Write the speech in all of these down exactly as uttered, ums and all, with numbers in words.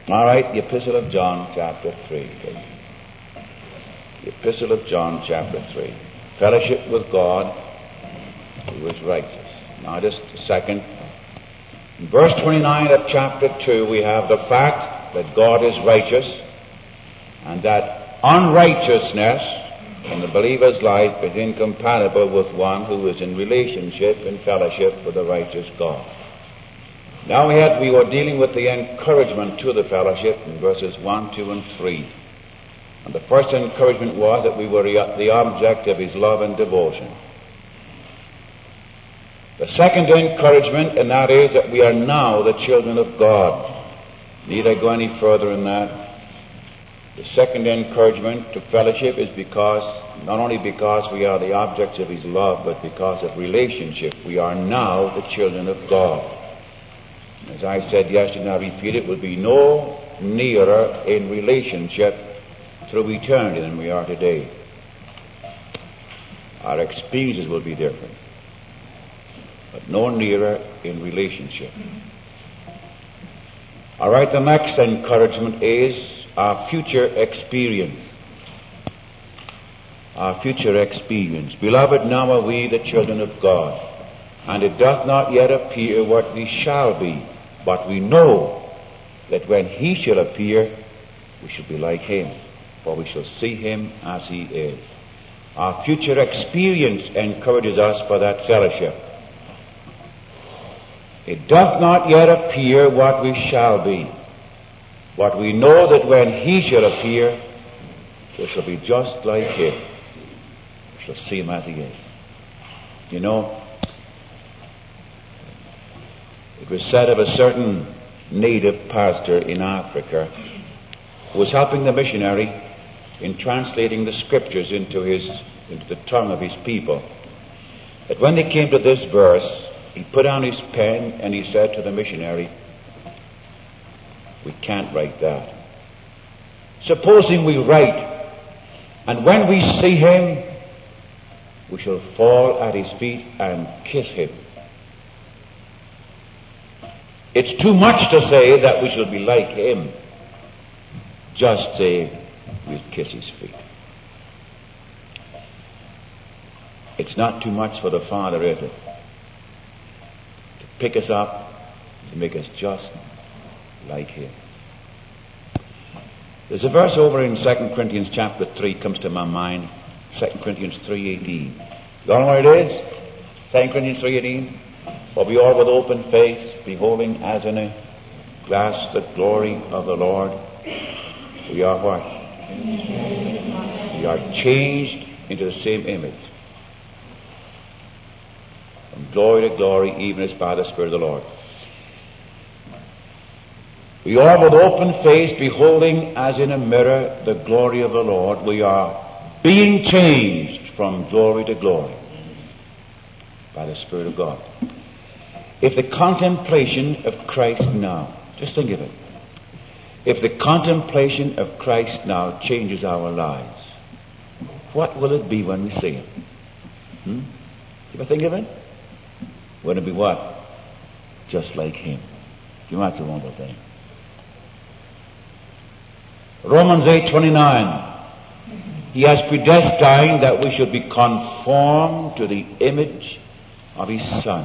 All right, the Epistle of John, chapter three. Please. The Epistle of John, chapter three. Fellowship with God, who is righteous. Now, just a second. In verse twenty-nine of chapter two, we have the fact that God is righteous, and that unrighteousness in the believer's life is incompatible with one who is in relationship and fellowship with the righteous God. Now we had, we were dealing with the encouragement to the fellowship in verses one, two, and three. And the first encouragement was that we were the object of His love and devotion. The second encouragement, and that is that we are now the children of God. Need I go any further in that? The second encouragement to fellowship is because, not only because we are the objects of His love, but because of relationship. We are now the children of God. As I said yesterday, and I repeat it, will be no nearer in relationship through eternity than we are today. Our experiences will be different, but no nearer in relationship. All right, the next encouragement is our future experience. Our future experience. Beloved, now are we the children of God, and it doth not yet appear what we shall be, but we know that when He shall appear, we shall be like Him, for we shall see Him as He is. Our future experience encourages us for that fellowship. It doth not yet appear what we shall be, but we know that when He shall appear, we shall be just like Him. We shall see Him as He is. You know, it was said of a certain native pastor in Africa who was helping the missionary in translating the scriptures into his into the tongue of his people, that when they came to this verse, he put down his pen and he said to the missionary, "We can't write that. Supposing we write, and when we see Him, we shall fall at His feet and kiss Him. It's too much to say that we shall be like Him. Just say we'll kiss His feet." It's not too much for the Father, is it? To pick us up, to make us just like Him. There's a verse over in Second Corinthians chapter three comes to my mind. Second Corinthians three eighteen. You all know where it is? Second Corinthians three eighteen. For we all with open face, beholding as in a glass the glory of the Lord, we are what? We are changed into the same image, from glory to glory, even as by the Spirit of the Lord. We are with open face, beholding as in a mirror the glory of the Lord. We are being changed from glory to glory by the Spirit of God. If the contemplation of Christ now, just think of it, if the contemplation of Christ now changes our lives, what will it be when we see Him? Hmm? You ever think of it? Would it be what? Just like Him. You know, that's a wonderful thing. Romans eight twenty-nine. He has predestined that we should be conformed to the image of His Son.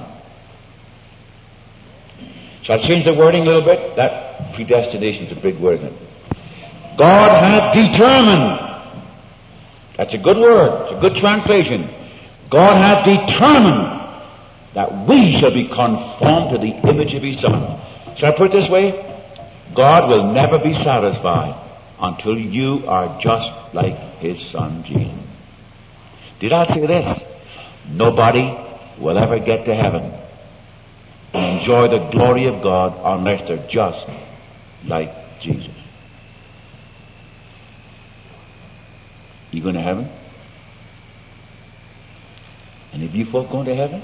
Shall I change the wording a little bit? That predestination is a big word, isn't it? God hath determined. That's a good word. It's a good translation. God hath determined that we shall be conformed to the image of His Son. Shall I put it this way? God will never be satisfied until you are just like His Son, Jesus. Did I say this? Nobody will ever get to heaven and enjoy the glory of God unless they're just like Jesus. You going to heaven? Any of you folk going to heaven?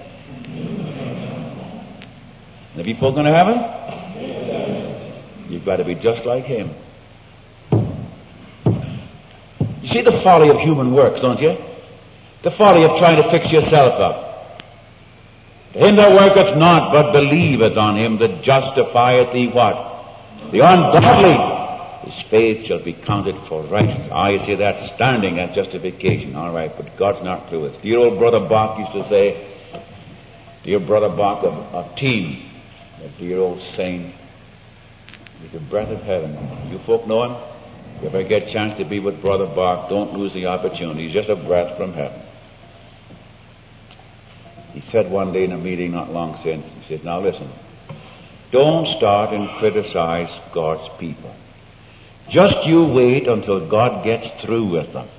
Any of you folk going to heaven? You've got to be just like Him. You see the folly of human works, don't you? The folly of trying to fix yourself up. To him that worketh not, but believeth on Him that justifieth thee what? The ungodly, his faith shall be counted for righteousness. Ah, you see that standing at justification. All right, but God's not through with. Dear old Brother Bach used to say, dear Brother Bach of, of Team, that dear old saint, he's the breath of heaven. You folk know him? If you ever get a chance to be with Brother Bach, don't lose the opportunity. He's just a breath from heaven. He said one day in a meeting not long since, he said, now listen, don't start and criticize God's people. Just you wait until God gets through with them.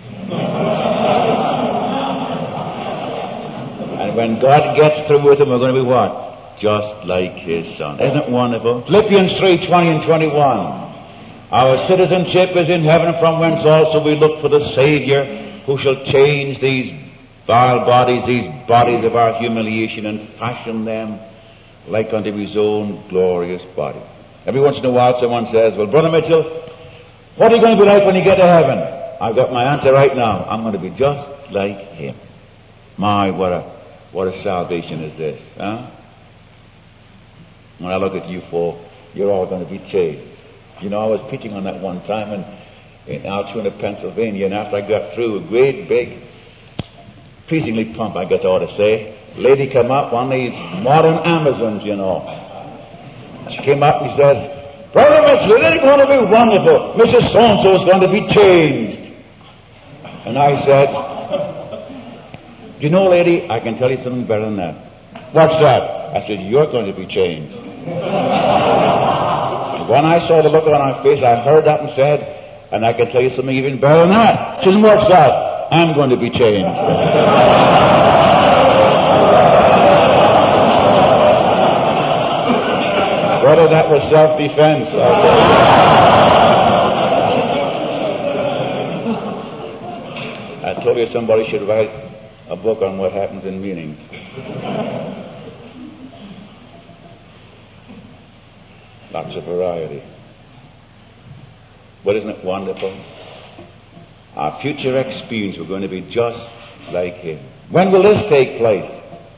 And when God gets through with them, we're going to be what? Just like his Son. Isn't it wonderful? Philippians three, twenty and twenty-one. Our citizenship is in heaven, from whence also we look for the Savior, who shall change these vile bodies, these bodies of our humiliation, and fashion them like unto his own glorious body. Every once in a while someone says, well, Brother Mitchell, what are you going to be like when you get to heaven? I've got my answer right now. I'm going to be just like him. My, what a, what a salvation is this, huh? When I look at you folk, you're all going to be changed. You know, I was preaching on that one time in, in Altoona, Pennsylvania, and after I got through, a great big, pleasingly plump, I guess I ought to say, lady come up, one of these modern Amazons, you know. She came up and she says, Brother Mitchell, isn't it going to be wonderful? Missus So-and-so is going to be changed. And I said, do you know, lady, I can tell you something better than that. What's that? I said, you're going to be changed. When I saw the look on her face, I heard that and said, and I can tell you something even better than that. She said, what's that? I'm going to be changed. Whether that was self-defense, I'll tell you. I told you somebody should write a book on what happens in meetings. Lots of variety. But isn't it wonderful? Our future experience, we're going to be just like him. When will this take place?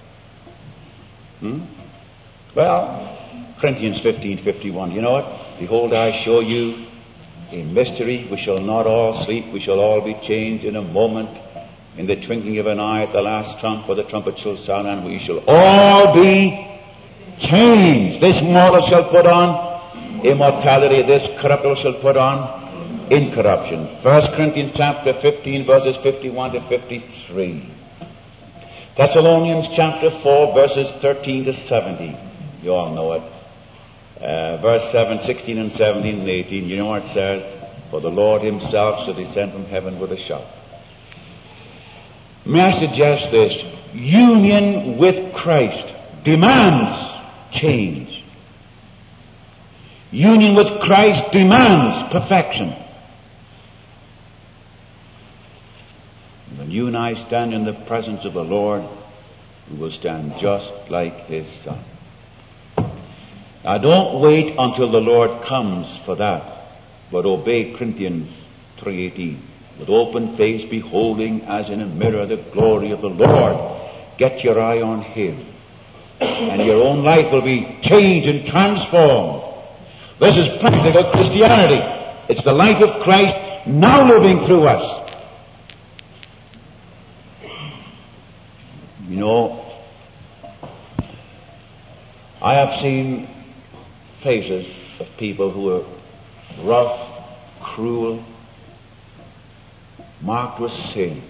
Hmm? Well, Corinthians fifteen fifty-one. You know what? Behold, I show you a mystery. We shall not all sleep. We shall all be changed in a moment, in the twinkling of an eye, at the last trump, for the trumpet shall sound, and we shall all be changed. This mortal shall put on immortality. This corruptible shall put on incorruption. First Corinthians chapter fifteen, verses fifty-one to fifty-three. Thessalonians chapter four, verses thirteen to seventeen. You all know it. Uh, verse seven, sixteen and seventeen and eighteen. You know what it says? For the Lord himself shall descend from heaven with a shout. May I suggest this? Union with Christ demands change. Union with Christ demands perfection. When you and I stand in the presence of the Lord, we will stand just like his Son. Now don't wait until the Lord comes for that, but obey Corinthians three eighteen. With open face beholding as in a mirror the glory of the Lord. Get your eye on him, and your own life will be changed and transformed. This is practical Christianity. It's the life of Christ now living through us. You know, I have seen faces of people who are rough, cruel, marked with sin.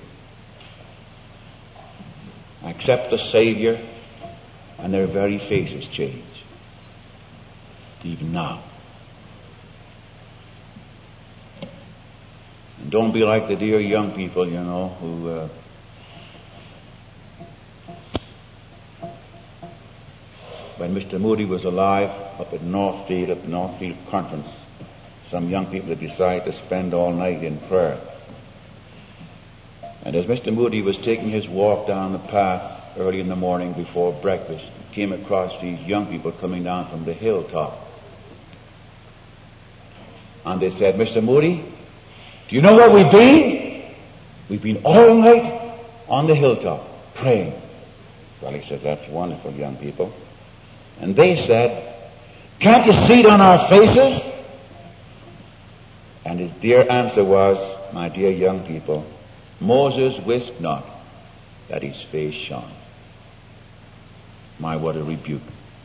Accept the Savior, and their very faces change. Even now. And don't be like the dear young people, you know, who uh, when Mister Moody was alive up at Northfield, at the Northfield Conference, some young people had decided to spend all night in prayer. And as Mister Moody was taking his walk down the path early in the morning before breakfast, he came across these young people coming down from the hilltop. And they said, Mister Moody, do you know where we've been? We've been all night on the hilltop praying. Well, he said, that's wonderful, young people. And they said, Can't you see it on our faces? And his dear answer was, my dear young people, Moses wist not that his face shone. My, what a rebuke.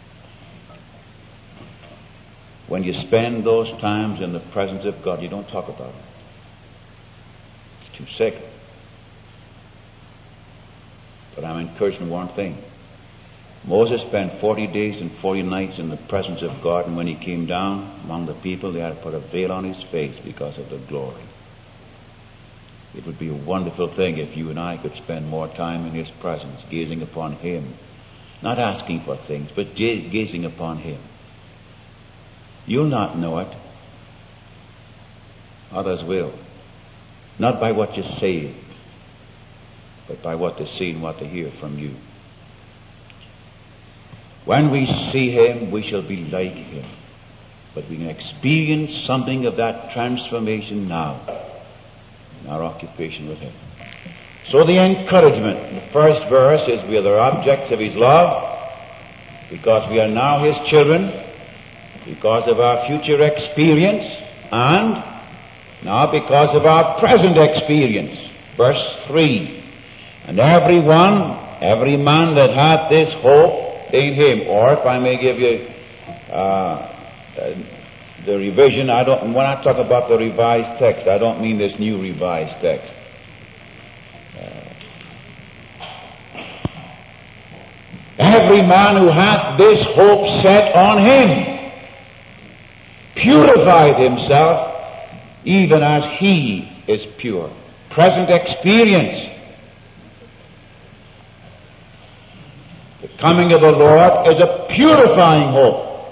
When you spend those times in the presence of God, you don't talk about it. It's too sacred. But I'm encouraging one thing. Moses spent forty days and forty nights in the presence of God, and when he came down among the people, they had to put a veil on his face because of the glory. It would be a wonderful thing if you and I could spend more time in his presence, gazing upon him. Not asking for things, but gazing upon him. You'll not know it. Others will. Not by what you say, but by what they see and what they hear from you. When we see him, we shall be like him. But we can experience something of that transformation now in our occupation with him. So the encouragement in the first verse is we are the objects of his love because we are now his children, because of our future experience, and now because of our present experience. Verse three. And every one, every man that hath this hope in him, or if I may give you uh, uh, the revision, I don't, when I talk about the revised text, I don't mean this new revised text. Every man who hath this hope set on him purifieth himself even as he is pure. Present experience. The coming of the Lord is a purifying hope.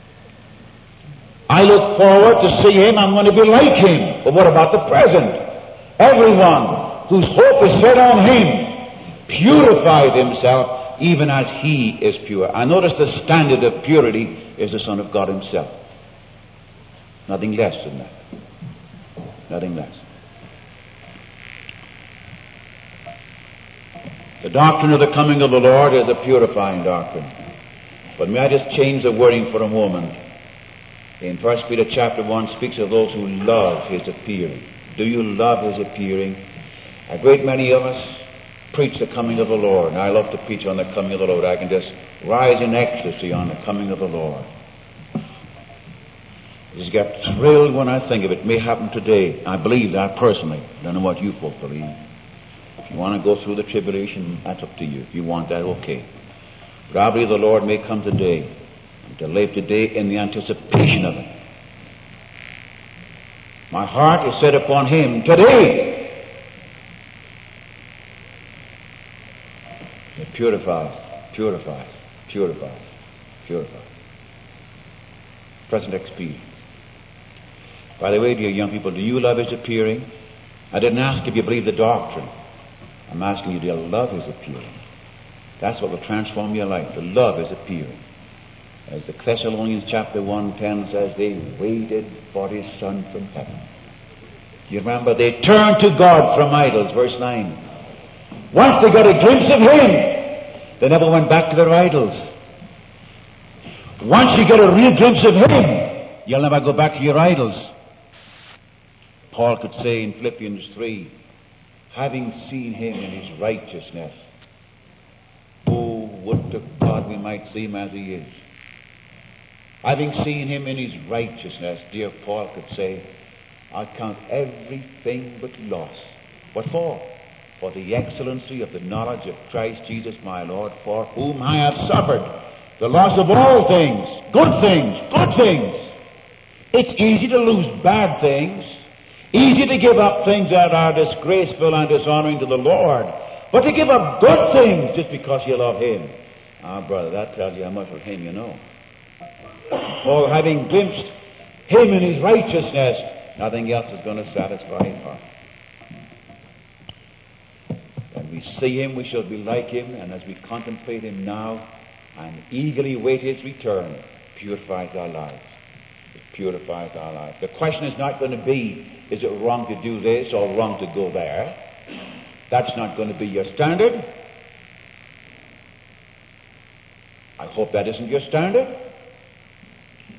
I look forward to see him, I'm going to be like him. But what about the present? Everyone whose hope is set on him purifieth himself even as he is pure. I notice the standard of purity is the Son of God himself. Nothing less than that. Nothing less. The doctrine of the coming of the Lord is a purifying doctrine. But may I just change the wording for a moment? In First Peter chapter one speaks of those who love his appearing. Do you love his appearing? A great many of us preach the coming of the Lord, and I love to preach on the coming of the Lord. I can just rise in ecstasy on the coming of the Lord. I just get thrilled when I think of it. It may happen today. I believe that personally. I don't know what you folk believe. If you want to go through the tribulation, that's up to you. If you want that, okay. But I believe the Lord may come today, and to live today in the anticipation of it. My heart is set upon him today. It purifies, purifies, purifies, purifies. Present experience. By the way, dear young people, do you love his appearing? I didn't ask if you believe the doctrine. I'm asking you, do you love his appearing? That's what will transform your life, to love his appearing. As the Thessalonians chapter one ten says, they waited for his Son from heaven. You remember, they turned to God from idols, verse nine. Once they got a glimpse of him, they never went back to their idols. Once you get a real glimpse of him, you'll never go back to your idols. Paul could say in Philippians three, having seen him in his righteousness, oh, would to God we might see him as he is. Having seen him in his righteousness, dear Paul could say, I count everything but loss. What for? For the excellency of the knowledge of Christ Jesus my Lord, for whom I have suffered the loss of all things, good things, good things. It's easy to lose bad things, easy to give up things that are disgraceful and dishonoring to the Lord, but to give up good things just because you love him. Ah, brother, that tells you how much of him you know. For having glimpsed him in his righteousness, nothing else is going to satisfy his heart. When we see him, we shall be like him, and as we contemplate him now and eagerly wait his return, it purifies our lives. It purifies our lives. The question is not going to be, is it wrong to do this or wrong to go there? That's not going to be your standard. I hope that isn't your standard.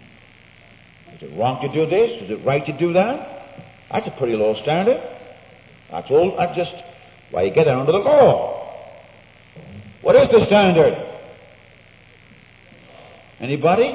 wrong to do this? Is it right to do that? That's a pretty low standard. That's all. That's just why you get down to the law. What is the standard? Anybody?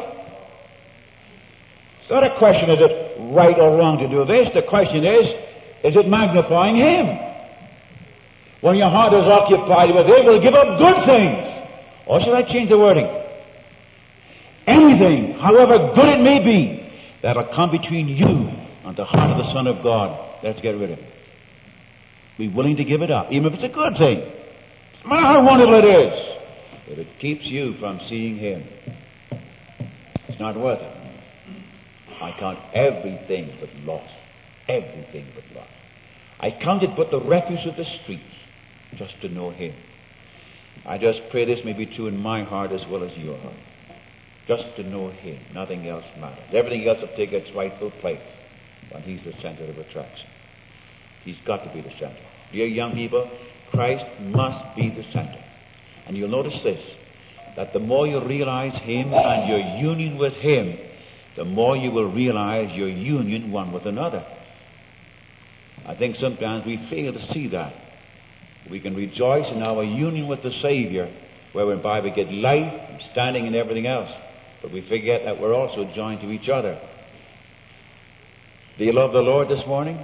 It's not a question, is it right or wrong to do this? The question is, is it magnifying Him? When your heart is occupied with Him, will give up good things. Or should I change the wording? Anything, however good it may be, that'll come between you and the heart of the Son of God, let's get rid of it. Be willing to give it up, even if it's a good thing. No matter how wonderful it is. If it keeps you from seeing Him, it's not worth it. I count everything but loss. Everything but loss. I count it but the refuse of the streets, just to know Him. I just pray this may be true in my heart as well as your heart. Just to know Him. Nothing else matters. Everything else will take its rightful place when He's the center of attraction. He's got to be the center. Dear young people, Christ must be the center. And you'll notice this, that the more you realize Him and your union with Him, the more you will realize your union one with another. I think sometimes we fail to see that. We can rejoice in our union with the Savior, whereby we get life and standing and everything else. But we forget that we're also joined to each other. Do you love the Lord this morning?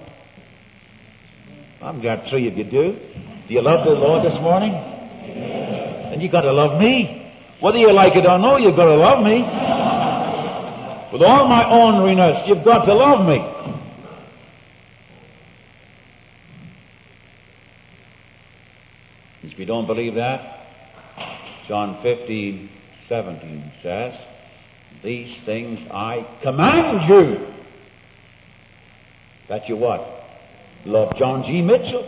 I've got three of you do. Do you love the Lord this morning? Then you've got to love me. Whether you like it or not, you've got to love me. With all my orneriness, you've got to love me. If you don't believe that, John fifteen seventeen says, these things I command you. That you what? Love John G. Mitchell.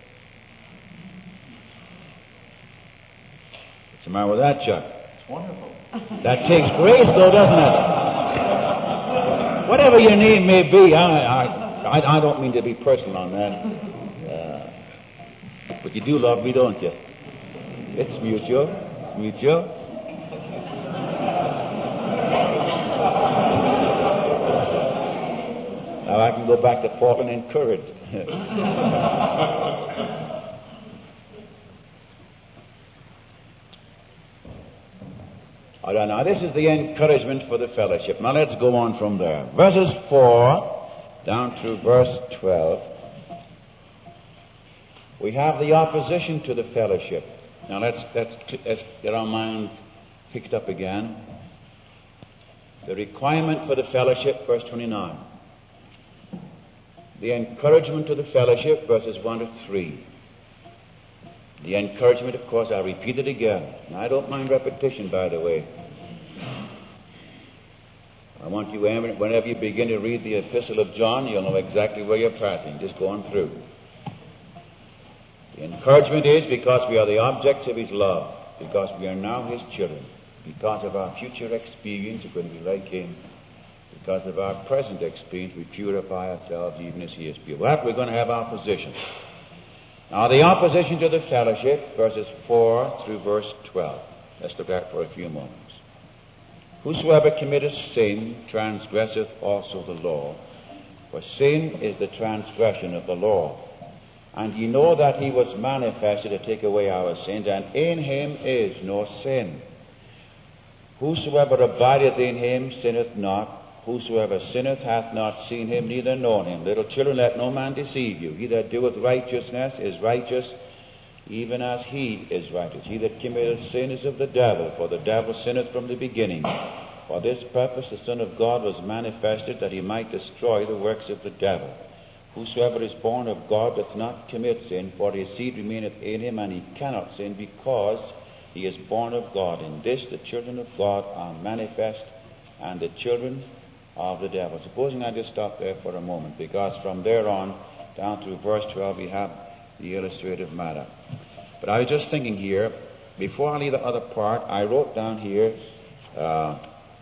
What's the matter with that, Chuck? It's wonderful. That takes grace, though, doesn't it? Whatever your name may be, I, I, I don't mean to be personal on that. Uh, but you do love me, don't you? It's mutual. It's mutual. Now I can go back to Portland encouraged. All right, now this is the encouragement for the fellowship. Now let's go on from there. Verses four down through verse twelve. We have the opposition to the fellowship. Now let's, let's, let's get our minds fixed up again. The requirement for the fellowship, verse twenty-nine. The encouragement to the fellowship, verses one to three. The encouragement, of course, I'll repeat it again. And I don't mind repetition, by the way. I want you, whenever you begin to read the Epistle of John, you'll know exactly where you're passing, just going through. The encouragement is because we are the objects of His love, because we are now His children, because of our future experience, we're going to be like Him. Because of our present experience, we purify ourselves even as He is pure. Well, we're going to have opposition. Now, the opposition to the fellowship, verses four through verse twelve. Let's look at it for a few moments. Whosoever committeth sin transgresseth also the law, for sin is the transgression of the law. And ye know that He was manifested to take away our sins, and in Him is no sin. Whosoever abideth in Him sinneth not. Whosoever sinneth hath not seen Him, neither known Him. Little children, let no man deceive you. He that doeth righteousness is righteous, even as He is righteous. He that committeth sin is of the devil, for the devil sinneth from the beginning. For this purpose the Son of God was manifested, that He might destroy the works of the devil. Whosoever is born of God doth not commit sin, for His seed remaineth in him, and he cannot sin, because he is born of God. In this the children of God are manifest, and the children of the devil. Supposing I just stop there for a moment, because from there on down through verse twelve we have the illustrative matter. But I was just thinking here, before I leave the other part, I wrote down here uh,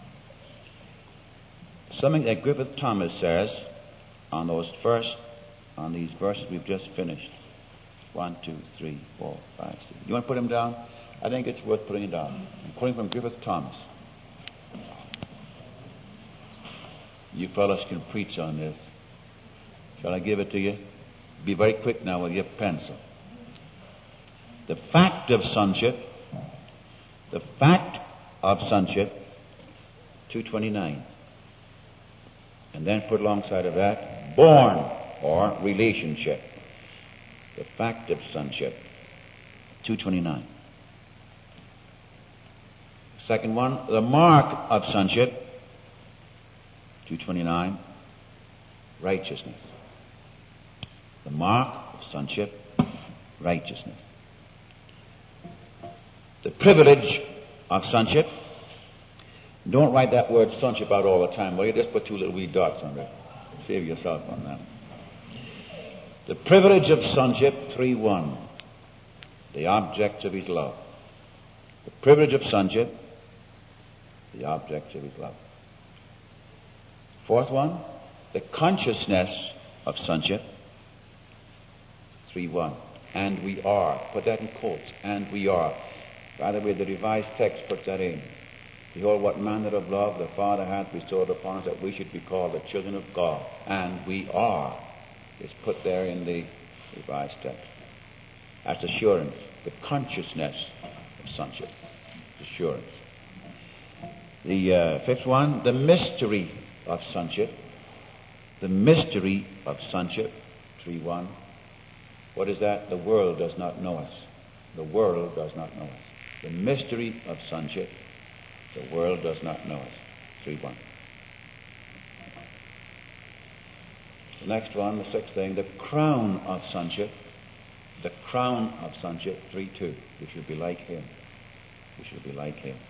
something that Griffith Thomas says on those first, on these verses we've just finished. One, two, three, four, five, six. You want to put them down? I think it's worth putting it down. I'm quoting from Griffith Thomas. You fellows can preach on this. Shall I give it to you? Be very quick now with your pencil. The fact of sonship, the fact of sonship, two twenty-nine. And then put alongside of that, born or relationship. The fact of sonship, two twenty-nine. Second one, the mark of sonship, two twenty-nine, righteousness. The mark of sonship, righteousness. The privilege of sonship. Don't write that word sonship out all the time, will you? Just put two little wee dots under it. Save yourself on that. The privilege of sonship, three one. The object of his love. The privilege of sonship, the object of his love. Fourth one, the consciousness of sonship, three one. And we are. Put that in quotes. And we are. By the way, the Revised Text puts that in. Behold, what manner of love the Father hath bestowed upon us, that we should be called the children of God. And we are. It's put there in the Revised Text. That's assurance. The consciousness of sonship. Assurance. The uh, fifth one, the mystery of sonship. The mystery of sonship, three one. What is that? The world does not know us. The world does not know us. The mystery of sonship, the world does not know us, three one. The next one, the sixth thing, the crown of sonship. The crown of sonship, three two. We should be like him. We should be like him.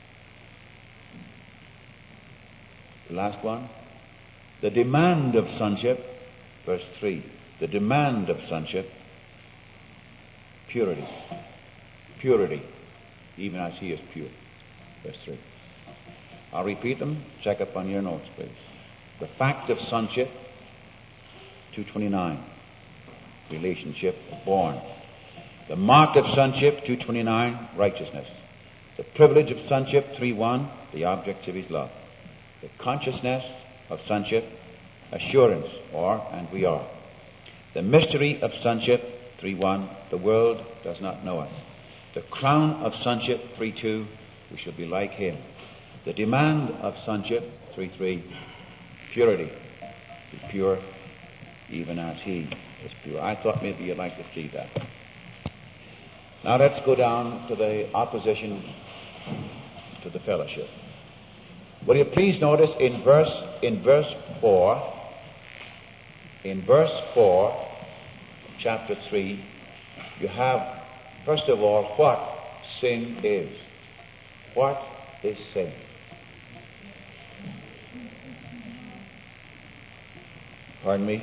The last one, the demand of sonship, verse three. The demand of sonship, purity. Purity, even as he is pure. Verse three. I'll repeat them. Check up on your notes, please. The fact of sonship, two twenty-nine. Relationship, born. The mark of sonship, two twenty-nine. Righteousness. The privilege of sonship, three one. The objects of his love. The consciousness of sonship, assurance, or, and we are. The mystery of sonship, three one. The world does not know us. The crown of sonship, three two. We shall be like him. The demand of sonship, three three. Purity. Be pure, even as he is pure. I thought maybe you'd like to see that. Now let's go down to the opposition to the fellowship. Will you please notice in verse in verse four, in verse four, chapter three, you have, first of all, what sin is. What is sin? Pardon me?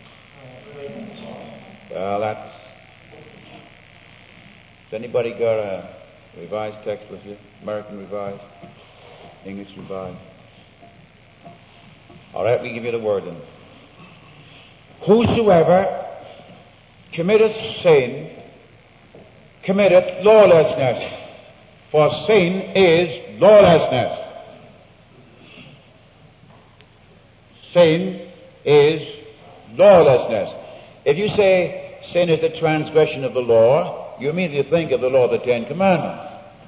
Well, that's... Has anybody got a revised text with you? American Revised? English Revised? All right, we give you the word then. Whosoever committeth sin committeth lawlessness, for sin is lawlessness. Sin is lawlessness. If you say sin is the transgression of the law, you immediately think of the law of the Ten Commandments.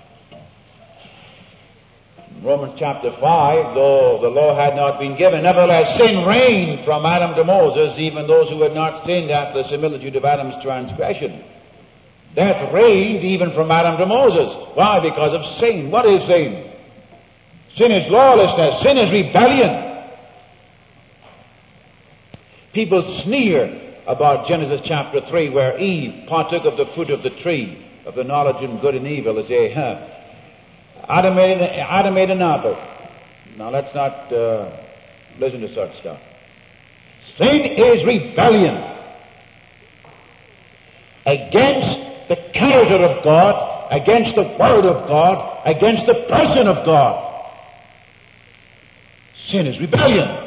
In Romans chapter five, though the law had not been given, nevertheless sin reigned from Adam to Moses, even those who had not sinned after the similitude of Adam's transgression. Death reigned even from Adam to Moses. Why? Because of sin. What is sin? Sin is lawlessness. Sin is rebellion. People sneer about Genesis chapter three, where Eve partook of the fruit of the tree of the knowledge of good and evil. They say, huh, Adam made an, Adam made an apple. Now let's not uh, listen to such stuff. Sin is rebellion against the character of God, against the word of God, against the person of God. Sin is rebellion.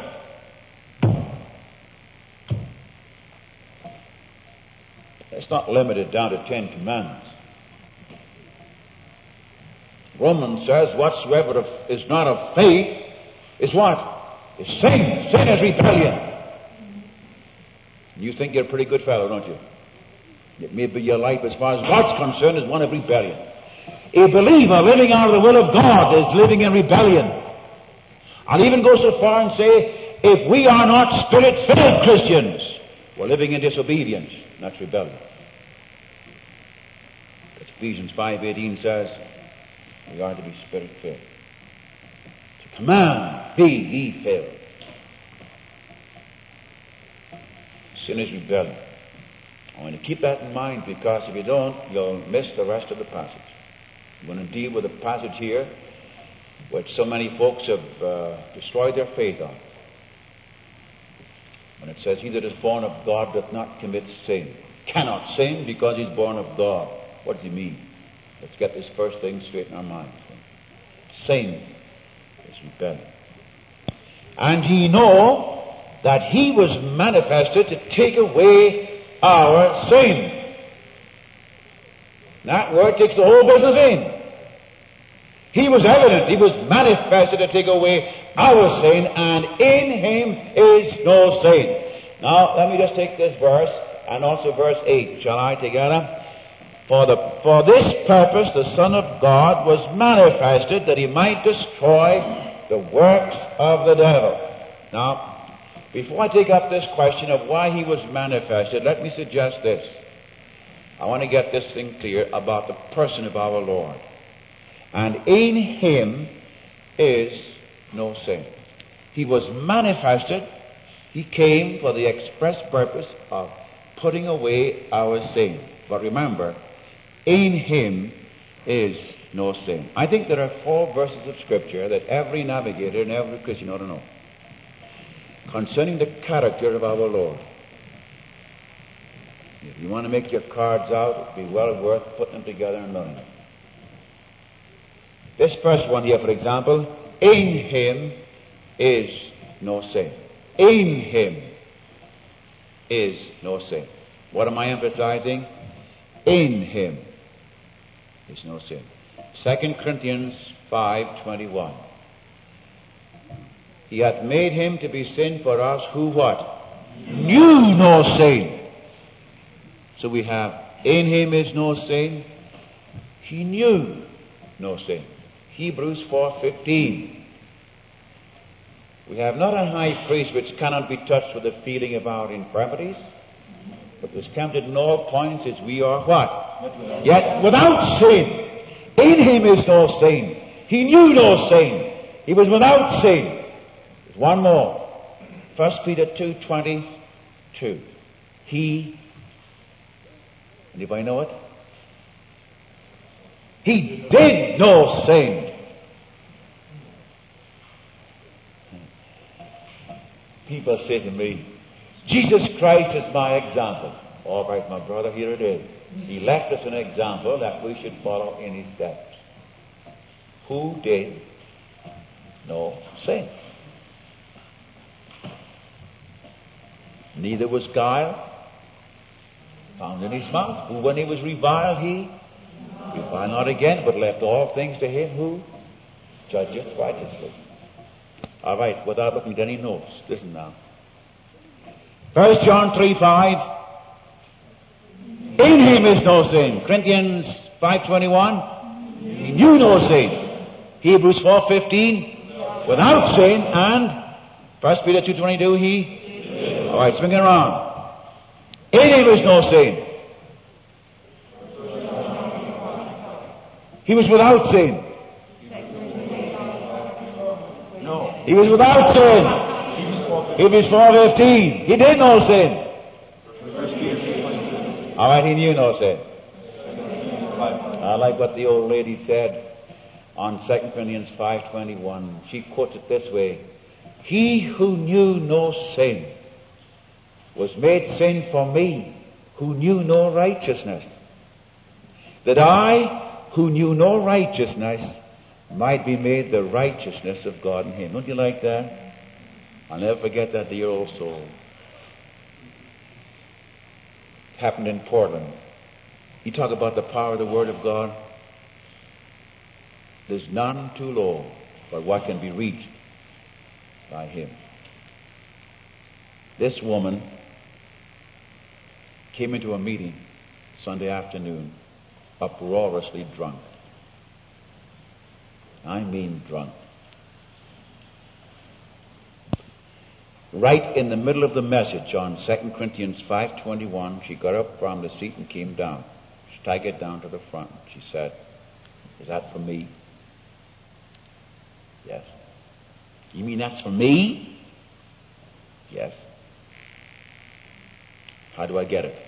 It's not limited down to Ten Commandments. Romans says whatsoever is not of faith is what? is sin. Sin is rebellion. You think you're a pretty good fellow, don't you? It may be your life, as far as God's concerned, is one of rebellion. A believer living out of the will of God is living in rebellion. I'll even go so far and say, if we are not Spirit-filled Christians, we're living in disobedience. That's rebellion. As Ephesians five eighteen says, we are to be Spirit-filled. To command, be ye filled. Sin is rebellion. I want to keep that in mind, because if you don't, you'll miss the rest of the passage. I'm going to deal with a passage here which so many folks have uh, destroyed their faith on. When it says, he that is born of God doth not commit sin. Cannot sin because he's born of God. What does he mean? Let's get this first thing straight in our minds. Sin is rebellion. And ye know that he was manifested to take away our sin. That word takes the whole business in. He was evident. He was manifested to take away our sin, and in him is no sin. Now, let me just take this verse, and also verse eight, shall I, together? For the, for this purpose the Son of God was manifested, that he might destroy the works of the devil. Now, before I take up this question of why he was manifested, let me suggest this. I want to get this thing clear about the person of our Lord. And in him is no sin. He was manifested. He came for the express purpose of putting away our sin. But remember, in him is no sin. I think there are four verses of Scripture that every navigator and every Christian ought to know concerning the character of our Lord. If you want to make your cards out, it'd be well worth putting them together and learning them. This first one here, for example, in him is no sin. In him is no sin. What am I emphasizing? In him is no sin. Second Corinthians five twenty-one. He hath made him to be sin for us who what? Knew no sin. So we have, in him is no sin. He knew no sin. Hebrews four fifteen. We have not a high priest which cannot be touched with the feeling of our infirmities, but was tempted in all points as we are what? Yet without sin. In him is no sin. He knew no sin. He was without sin. There's one more. First Peter two twenty-two. He, anybody know it? He did no sin. People say to me, Jesus Christ is my example. All right, my brother, here it is. He left us an example that we should follow in his steps. Who did no sin? Neither was guile found in his mouth. Who, when he was reviled, he reviled not again, but left all things to him who judgeth righteously. All right, without looking at any notes, listen now. First John three five. In him is no sin. Corinthians five twenty-one. He knew no sin. Hebrews four fifteen. Without sin. And First Peter two twenty-two. He. All right, swing it around. In him is no sin. He was without sin. No. He was without sin. Hebrews four fifteen. He did no sin. All right, he knew no sin. I like what the old lady said on Second Corinthians five twenty-one. She quotes it this way. He who knew no sin was made sin for me, who knew no righteousness, that I, who knew no righteousness, might be made the righteousness of God in him. Don't you like that? I'll never forget that dear old soul. It happened in Portland. You talk about the power of the Word of God. There's none too low but what can be reached by him. This woman came into a meeting Sunday afternoon, uproariously drunk. I mean drunk. Right in the middle of the message on Second Corinthians five twenty-one, she got up from the seat and came down, staggered down to the front. She said, "Is that for me?" "Yes." "You mean that's for me?" "Yes." "How do I get it?"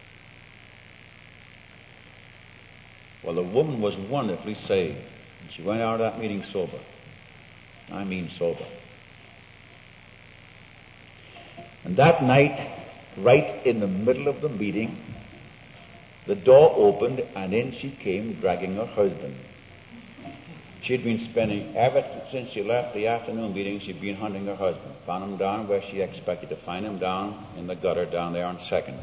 Well, the woman was wonderfully saved. And she went out of that meeting sober. I mean sober. And that night, right in the middle of the meeting, the door opened and in she came dragging her husband. She'd been spending, ever since she left the afternoon meeting, she'd been hunting her husband. Found him down where she expected to find him, down in the gutter down there on Second,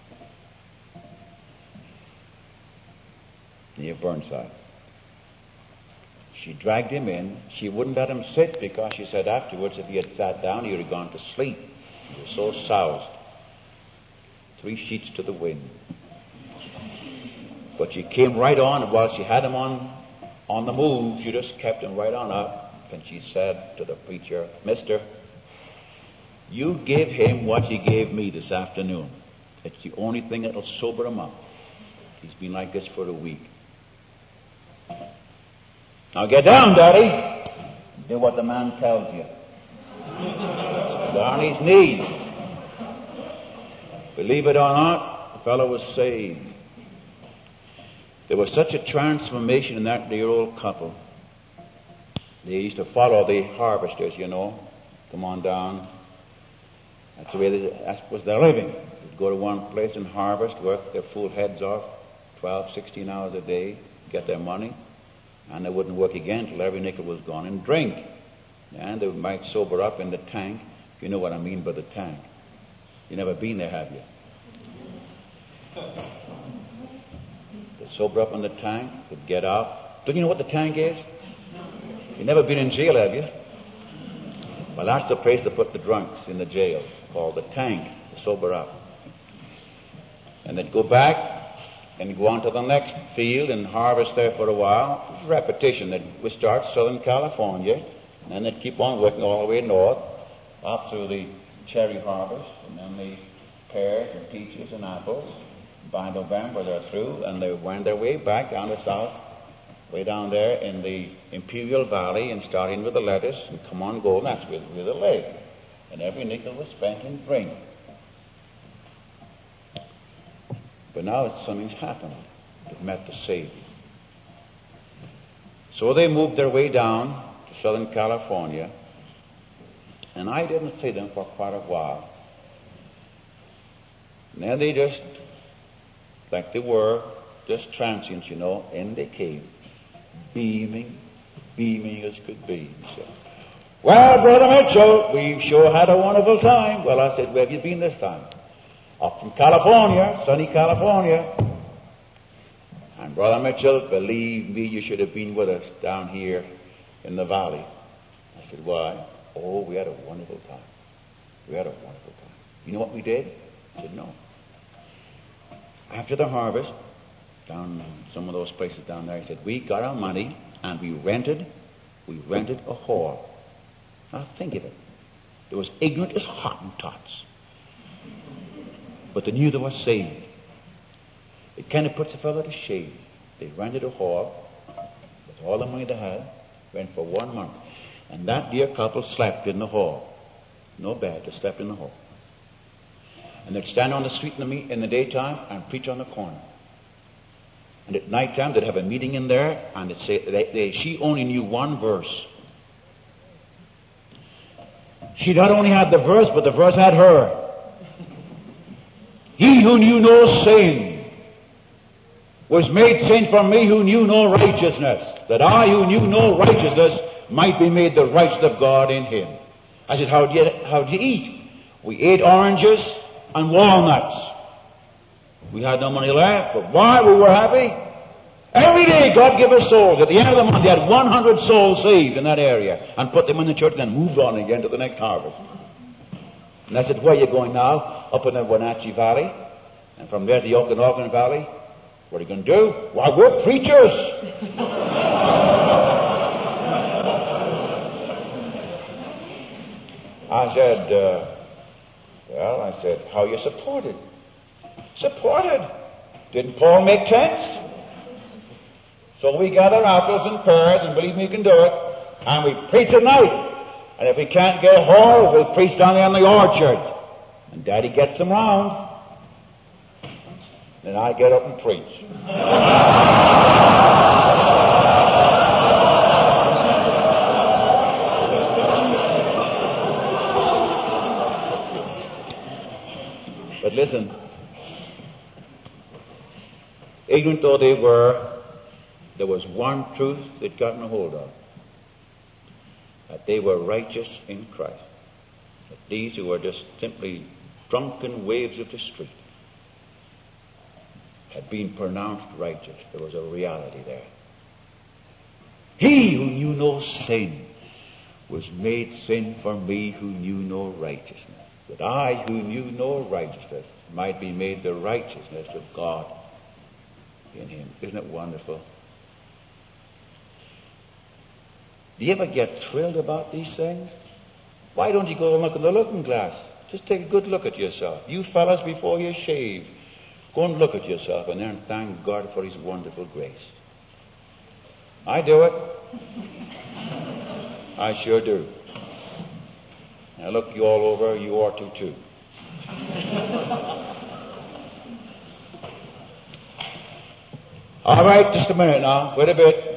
near Burnside. She dragged him in. She wouldn't let him sit because she said afterwards if he had sat down he would have gone to sleep. He was so soused. Three sheets to the wind. But she came right on, and while she had him on on the move, she just kept him right on up. And she said to the preacher, "Mister, you give him what you gave me this afternoon. It's the only thing that'll sober him up. He's been like this for a week. Now get down, Daddy. Do what the man tells you." On his knees. Believe it or not, the fellow was saved. There was such a transformation in that dear old couple. They used to follow the harvesters, you know. Come on down. That's the way they, that was their living. They'd go to one place and harvest, work their full heads off, twelve, sixteen hours a day, get their money, and they wouldn't work again till every nickel was gone, and drink. And they might sober up in the tank. You know what I mean by the tank. You never been there, have you? They sober up in the tank, they'd get out. Don't you know what the tank is? You've never been in jail, have you? Well, that's the place to put the drunks, in the jail, called the tank, to sober up. And they'd go back and go on to the next field and harvest there for a while. It was repetition. They'd start Southern California, and then they'd keep on working all the way north, up through the cherry harvest, and then the pears and peaches and apples. By November they're through, and they went their way back down the south, way down there in the Imperial Valley, and starting with the lettuce and come on go, and that's where, where they lived. And every nickel was spent in drink. But now something's happened. They've met the Savior. So they moved their way down to Southern California, and I didn't see them for quite a while. And then they just, like they were, just transients, you know, in they came, beaming, beaming as could be. So, "Well, Brother Mitchell, we've sure had a wonderful time." Well, I said, "Where have you been this time?" "Up from California, sunny California." "And Brother Mitchell, believe me, you should have been with us down here in the valley." I said, "Why?" "Oh, we had a wonderful time. We had a wonderful time." "You know what we did?" I said, "No." After the harvest, down in some of those places down there, he said, "We got our money and we rented, we rented a hall." Now think of it. They was ignorant as Hottentots, but they knew they were saved. It kind of puts a fellow to shame. They rented a hall with all the money they had, went for one month, and that dear couple slept in the hall. No bed, they slept in the hall. And they'd stand on the street in the, me- in the daytime and preach on the corner. And at nighttime they'd have a meeting in there, and they'd say they, they, she only knew one verse. She not only had the verse, but the verse had her. "He who knew no sin was made sin for me who knew no righteousness, that I who knew no righteousness might be made the righteousness of God in him." I said, "How'd you, how'd you eat?" "We ate oranges and walnuts. We had no money left, but why we were happy. Every day God gave us souls. At the end of the month, they had one hundred souls saved in that area, and put them in the church and then moved on again to the next harvest." And I said, where are you going now? Up in the Wenatchee Valley. And from there to the Okanagan Valley. What are you going to do? Why, we're preachers. I said, uh, well, I said, how are you supported? Supported? Didn't Paul make tents? So we gather apples and pears, and believe me, you can do it. And we preach at night. And if we can't get a hall, we'll preach down there in the orchard. And Daddy gets them round. Then I get up and preach. But listen, ignorant though they were, there was one truth they'd gotten a hold of. That they were righteous in Christ. That these who were just simply drunken waves of the street had been pronounced righteous. There was a reality there. He who knew no sin was made sin for me who knew no righteousness, that I who knew no righteousness might be made the righteousness of God in him. Isn't it wonderful? Do you ever get thrilled about these things? Why don't you go and look in the looking glass? Just take a good look at yourself. You fellas, before you shave, go and look at yourself and then thank God for his wonderful grace. I do it. I sure do. I look you all over, you ought to too. All right, just a minute now. Wait a bit.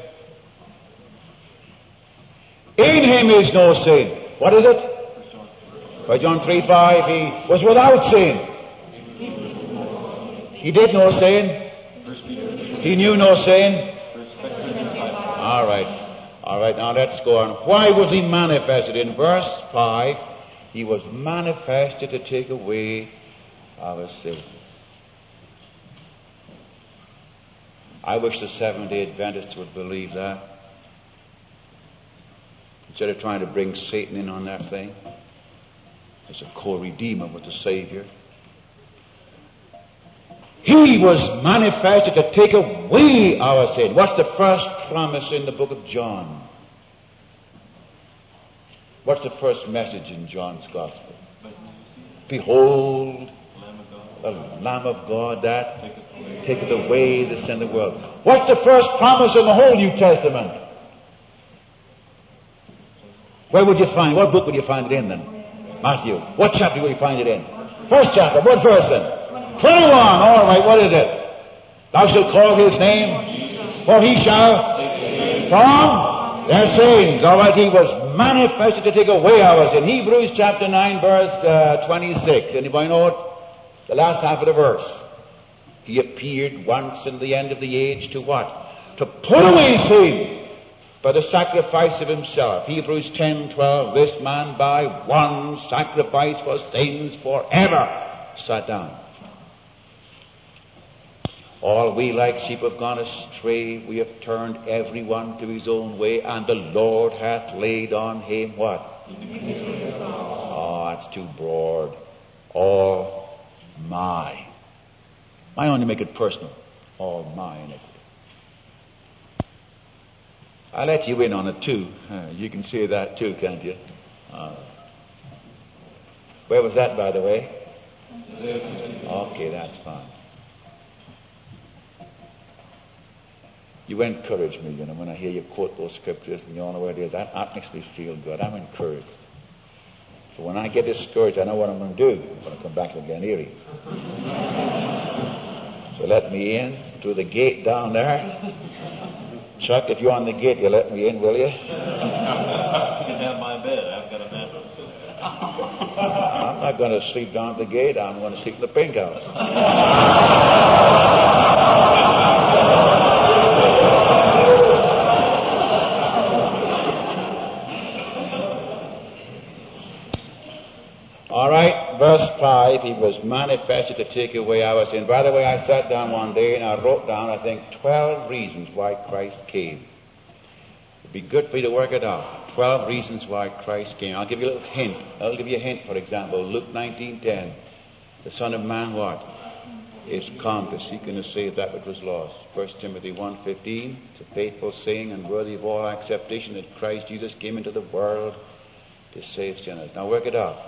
In him is no sin. What is it? By John three five, he was without sin. He did no sin. He knew no sin. All right. All right, now let's go on. Why was he manifested? In verse five, he was manifested to take away our sins. I wish the Seventh-day Adventists would believe that. Instead of trying to bring Satan in on that thing as a co-redeemer with the Savior. He was manifested to take away our sin. What's the first promise in the book of John? What's the first message in John's Gospel? Behold, the Lamb of God that taketh away the sin of the world. What's the first promise in the whole New Testament? Where would you find, what book would you find it in then? Matthew. What chapter would you find it in? First chapter. What verse then? twenty-one. All right, what is it? Thou shalt call his name, for he shall from their sins. All right, he was manifested to take away our sin. Hebrews chapter nine, verse uh, twenty-six. Anybody know it? The last half of the verse. He appeared once in the end of the age to what? To put away sin by the sacrifice of himself. Hebrews ten twelve, this man by one sacrifice for sins forever sat down. All we like sheep have gone astray. We have turned everyone to his own way, and the Lord hath laid on him what? Oh, that's too broad. All my. I only make it personal. All my iniquity. I'll let you in on it too. Uh, you can see that too, can't you? Uh, where was that, by the way? Okay, that's fine. You encourage me, you know, when I hear you quote those scriptures and you all know where it is. That, that makes me feel good. I'm encouraged. So when I get discouraged, I know what I'm going to do. I'm going to come back to Glen Erie. So let me in through the gate down there. Chuck, if you're on the gate, you let me in, will you? You can have my bed. I've got a mattress. I'm not going to sleep down at the gate. I'm going to sleep in the pink house. All right, verse five, he was manifested to take away our sin. By the way, I sat down one day and I wrote down, I think, twelve reasons why Christ came. It'd be good for you to work it out. Twelve reasons why Christ came. I'll give you a little hint. I'll give you a hint, for example. Luke nineteen ten. The Son of Man what? Is come to seek and to save that which was lost. First Timothy one fifteen. It's a faithful saying and worthy of all acceptation that Christ Jesus came into the world to save sinners. Now work it out.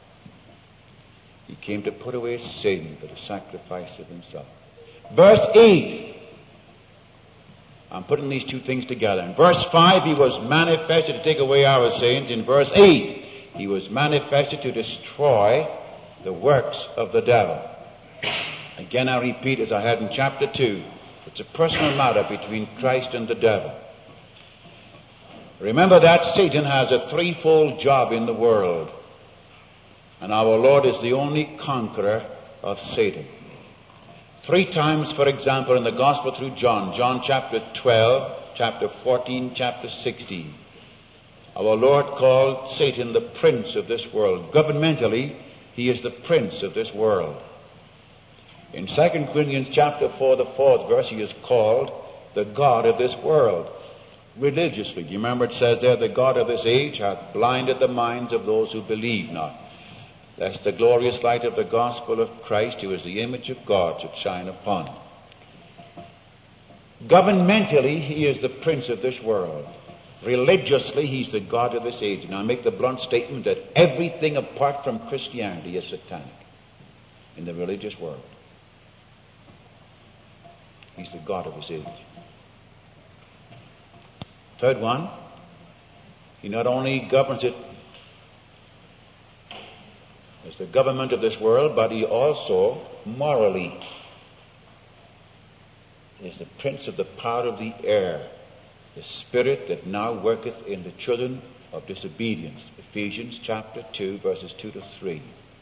He came to put away sin for the sacrifice of himself. Verse eight. I'm putting these two things together. In verse five, he was manifested to take away our sins. In verse eight, he was manifested to destroy the works of the devil. Again, I repeat, as I had in chapter two, it's a personal matter between Christ and the devil. Remember that Satan has a threefold job in the world. And our Lord is the only conqueror of Satan. Three times, for example, in the Gospel through John, John chapter twelve, chapter fourteen, chapter sixteen, our Lord called Satan the prince of this world. Governmentally, he is the prince of this world. In Second Corinthians chapter four, the fourth verse, he is called the God of this world. Religiously, do you remember it says there, the God of this age hath blinded the minds of those who believe not, lest the glorious light of the gospel of Christ, who is the image of God, should shine upon him. Governmentally, he is the prince of this world. Religiously, he's the God of this age. Now I make the blunt statement that everything apart from Christianity is satanic in the religious world. He's the God of his age. Third one, he not only governs it as the government of this world, but he also morally is the prince of the power of the air, the spirit that now worketh in the children of disobedience. Ephesians chapter two, verses two to three.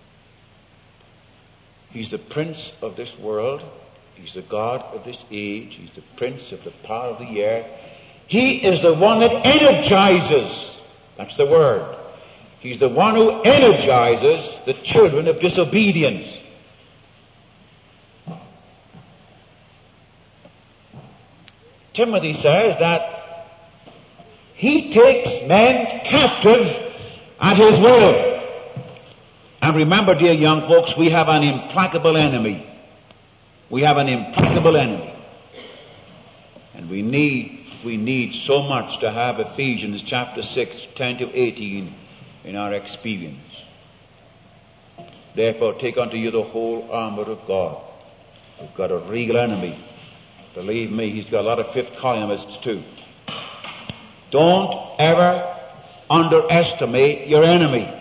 He's the prince of this world. He's the God of this age. He's the prince of the power of the air. He is the one that energizes. That's the word. He's the one who energizes the children of disobedience. Timothy says that he takes men captive at his will. And remember, dear young folks, we have an implacable enemy. We have an implacable enemy. And we need we need so much to have Ephesians chapter six, ten to eighteen in our experience. Therefore, take unto you the whole armor of God. We've got a real enemy. Believe me, he's got a lot of fifth columnists too. Don't ever underestimate your enemy.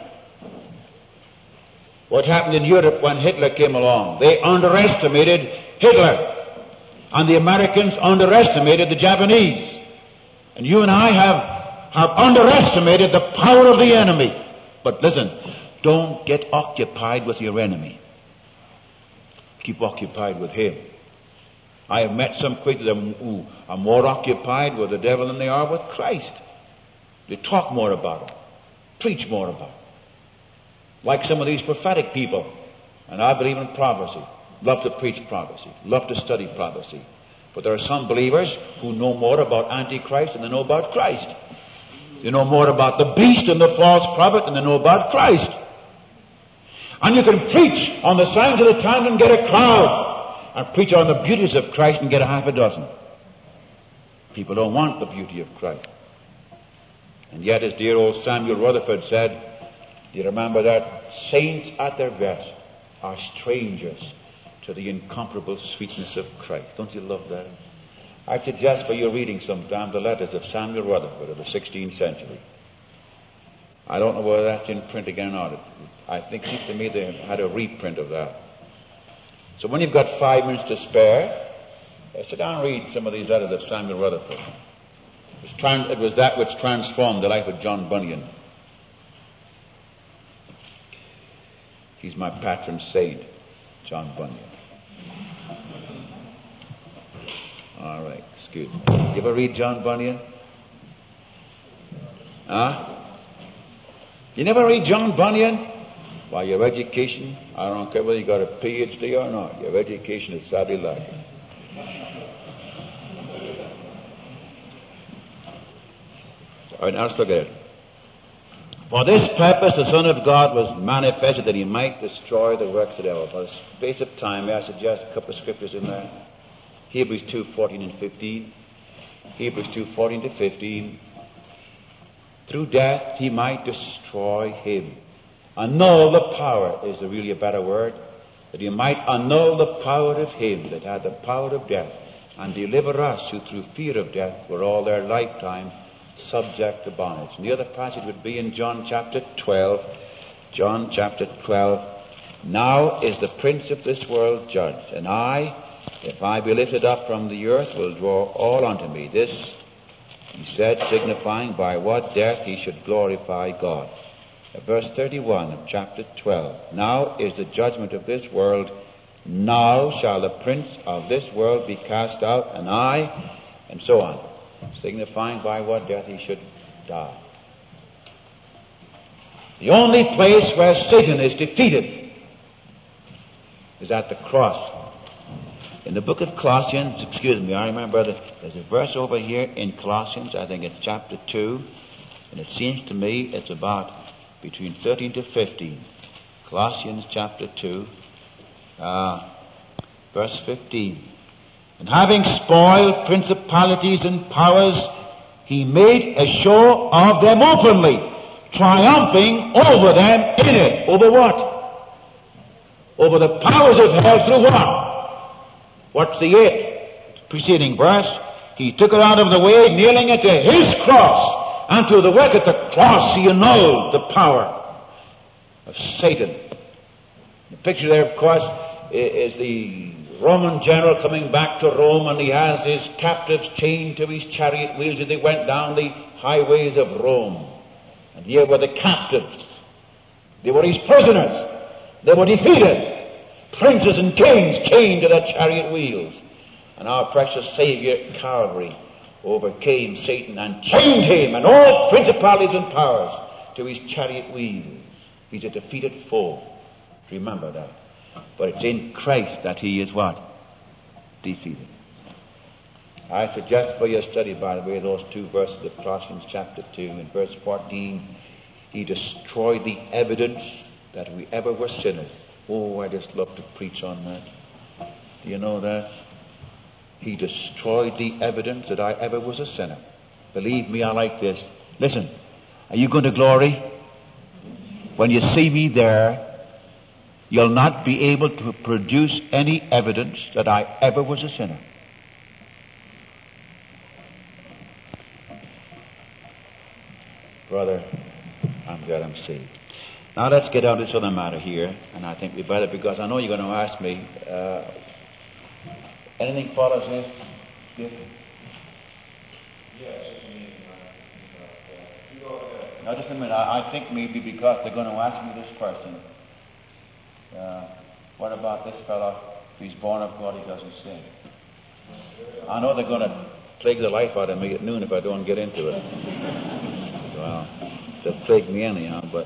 What happened in Europe when Hitler came along? They underestimated Hitler. And the Americans underestimated the Japanese. And you and I have, have underestimated the power of the enemy. But listen, don't get occupied with your enemy. Keep occupied with him. I have met some creatures who are more occupied with the devil than they are with Christ. They talk more about him, preach more about him. Like some of these prophetic people. And I believe in prophecy. Love to preach prophecy. Love to study prophecy. But there are some believers who know more about Antichrist than they know about Christ. They know more about the beast and the false prophet than they know about Christ. And you can preach on the signs of the time and get a crowd. And preach on the beauties of Christ and get a half a dozen. People don't want the beauty of Christ. And yet, as dear old Samuel Rutherford said, do you remember that? Saints at their best are strangers to the incomparable sweetness of Christ. Don't you love that? I suggest for your reading sometime the letters of Samuel Rutherford of the sixteenth century. I don't know whether that's in print again or not. I think to me they had a reprint of that. So when you've got five minutes to spare, uh, sit down and read some of these letters of Samuel Rutherford. It was, trans- it was that which transformed the life of John Bunyan. He's my patron saint, John Bunyan. All right, excuse me. You ever read John Bunyan? Huh? You never read John Bunyan? Why, your education, I don't care whether you got a P H D or not, your education is sadly lacking. All right, now let's look at it. For this purpose the Son of God was manifested, that he might destroy the works of the devil. For the space of time, may I suggest a couple of scriptures in there? Hebrews two, fourteen and fifteen. Hebrews two, fourteen to fifteen. Through death he might destroy him. Annul the power is really a better word. That he might annul the power of him that had the power of death, and deliver us who through fear of death were all their lifetime subject to bondage. And the other passage would be in John chapter twelve. John chapter twelve. Now is the prince of this world judged, and I, if I be lifted up from the earth, will draw all unto me. This he said, signifying by what death he should glorify God. Verse thirty-one of chapter twelve. Now is the judgment of this world. Now shall the prince of this world be cast out, and I, and so on, signifying by what death he should die. The only place where Satan is defeated is at the cross. In the book of Colossians, excuse me, I remember that there's a verse over here in Colossians, I think it's chapter two, and it seems to me it's about between thirteen to fifteen. Colossians chapter two, uh, verse fifteen. And having spoiled principalities and powers, he made a show of them openly, triumphing over them in it. Over what? Over the powers of hell through what? What's the it? Preceding verse. He took it out of the way, nailing it to his cross. And through the work at the cross, he annulled the power of Satan. The picture there, of course, is the Roman general coming back to Rome, and he has his captives chained to his chariot wheels as they went down the highways of Rome. And here were the captives. They were his prisoners. They were defeated. Princes and kings chained to their chariot wheels. And our precious Savior at Calvary overcame Satan and chained him and all principalities and powers to his chariot wheels. He's a defeated foe. Remember that. But it's in Christ that he is what? Defeated. I suggest for your study, by the way, those two verses of Colossians chapter two. In verse fourteen, he destroyed the evidence that we ever were sinners. Oh, I just love to preach on that. Do you know that? He destroyed the evidence that I ever was a sinner. Believe me, I like this. Listen, are you going to glory? When you see me there, you'll not be able to produce any evidence that I ever was a sinner. Brother, I'm glad I'm saved. Now let's get on to this other matter here, and I think we better, because I know you're going to ask me, uh, anything follows this? Yes. Now just a minute, I, I think maybe because they're going to ask me this question. Uh, what about this fellow? If he's born of God, he doesn't sin. I know they're going to plague the life out of me at noon if I don't get into it. Well, they'll plague me anyhow, but...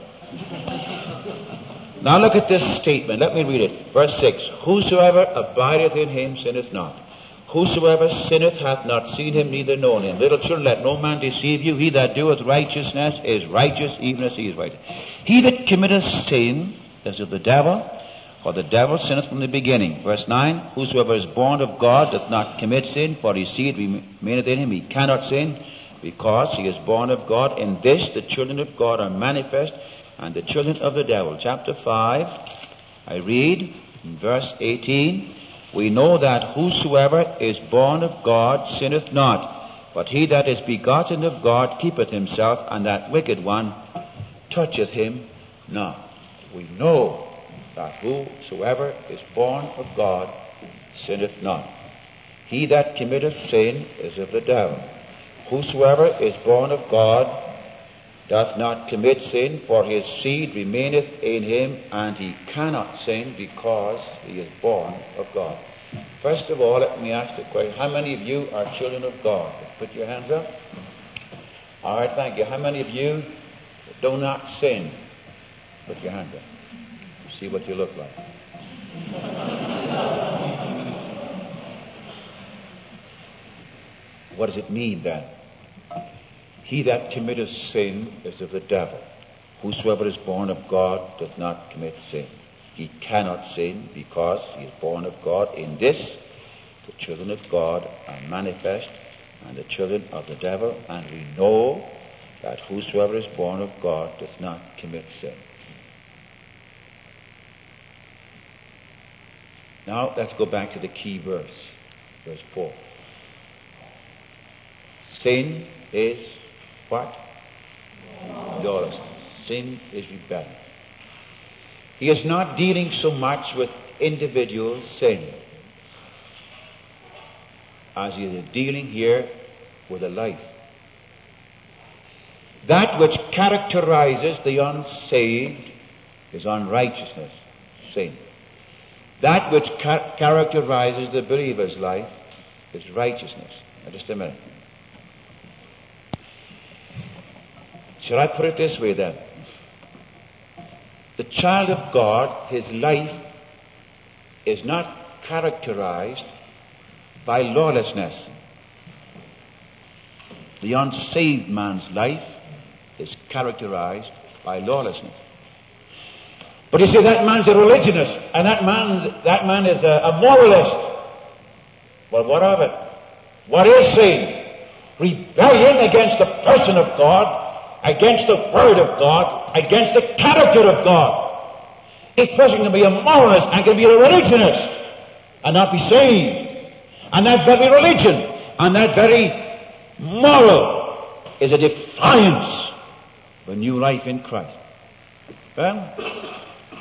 Now look at this statement. Let me read it. Verse six. Whosoever abideth in him sinneth not. Whosoever sinneth hath not seen him, neither known him. Little children, let no man deceive you. He that doeth righteousness is righteous, even as he is righteous. He that committeth sin is of the devil, for the devil sinneth from the beginning. Verse nine. Whosoever is born of God doth not commit sin, for his seed remaineth in him. He cannot sin, because he is born of God. In this the children of God are manifest, and the children of the devil. Chapter five, I read in verse eighteen, we know that whosoever is born of God sinneth not, but he that is begotten of God keepeth himself, and that wicked one toucheth him not. We know that whosoever is born of God sinneth not. He that committeth sin is of the devil. Whosoever is born of God doth not commit sin, for his seed remaineth in him, and he cannot sin because he is born of God. First of all, let me ask the question, how many of you are children of God? Put your hands up. All right, thank you. How many of you do not sin? Put your hands up. See what you look like. What does it mean then? He that committeth sin is of the devil. Whosoever is born of God does not commit sin. He cannot sin because he is born of God. In this, the children of God are manifest and the children of the devil, and we know that whosoever is born of God does not commit sin. Now, let's go back to the key verse, verse four. Sin is what? Lawless. Sin is rebellion. He is not dealing so much with individual sin as he is dealing here with a life. That which characterizes the unsaved is unrighteousness, sin. That which ca- characterizes the believer's life is righteousness. Now, just a minute. Shall I put it this way then? The child of God, his life is not characterized by lawlessness. The unsaved man's life is characterized by lawlessness. But you see, that man's a religionist, and that man's, that man is a, a moralist. Well, what of it? What is sin? Rebellion against the person of God, against the Word of God, against the character of God. A person can be a moralist and can be a religionist and not be saved. And that very religion and that very moral is a defiance of a new life in Christ. Well,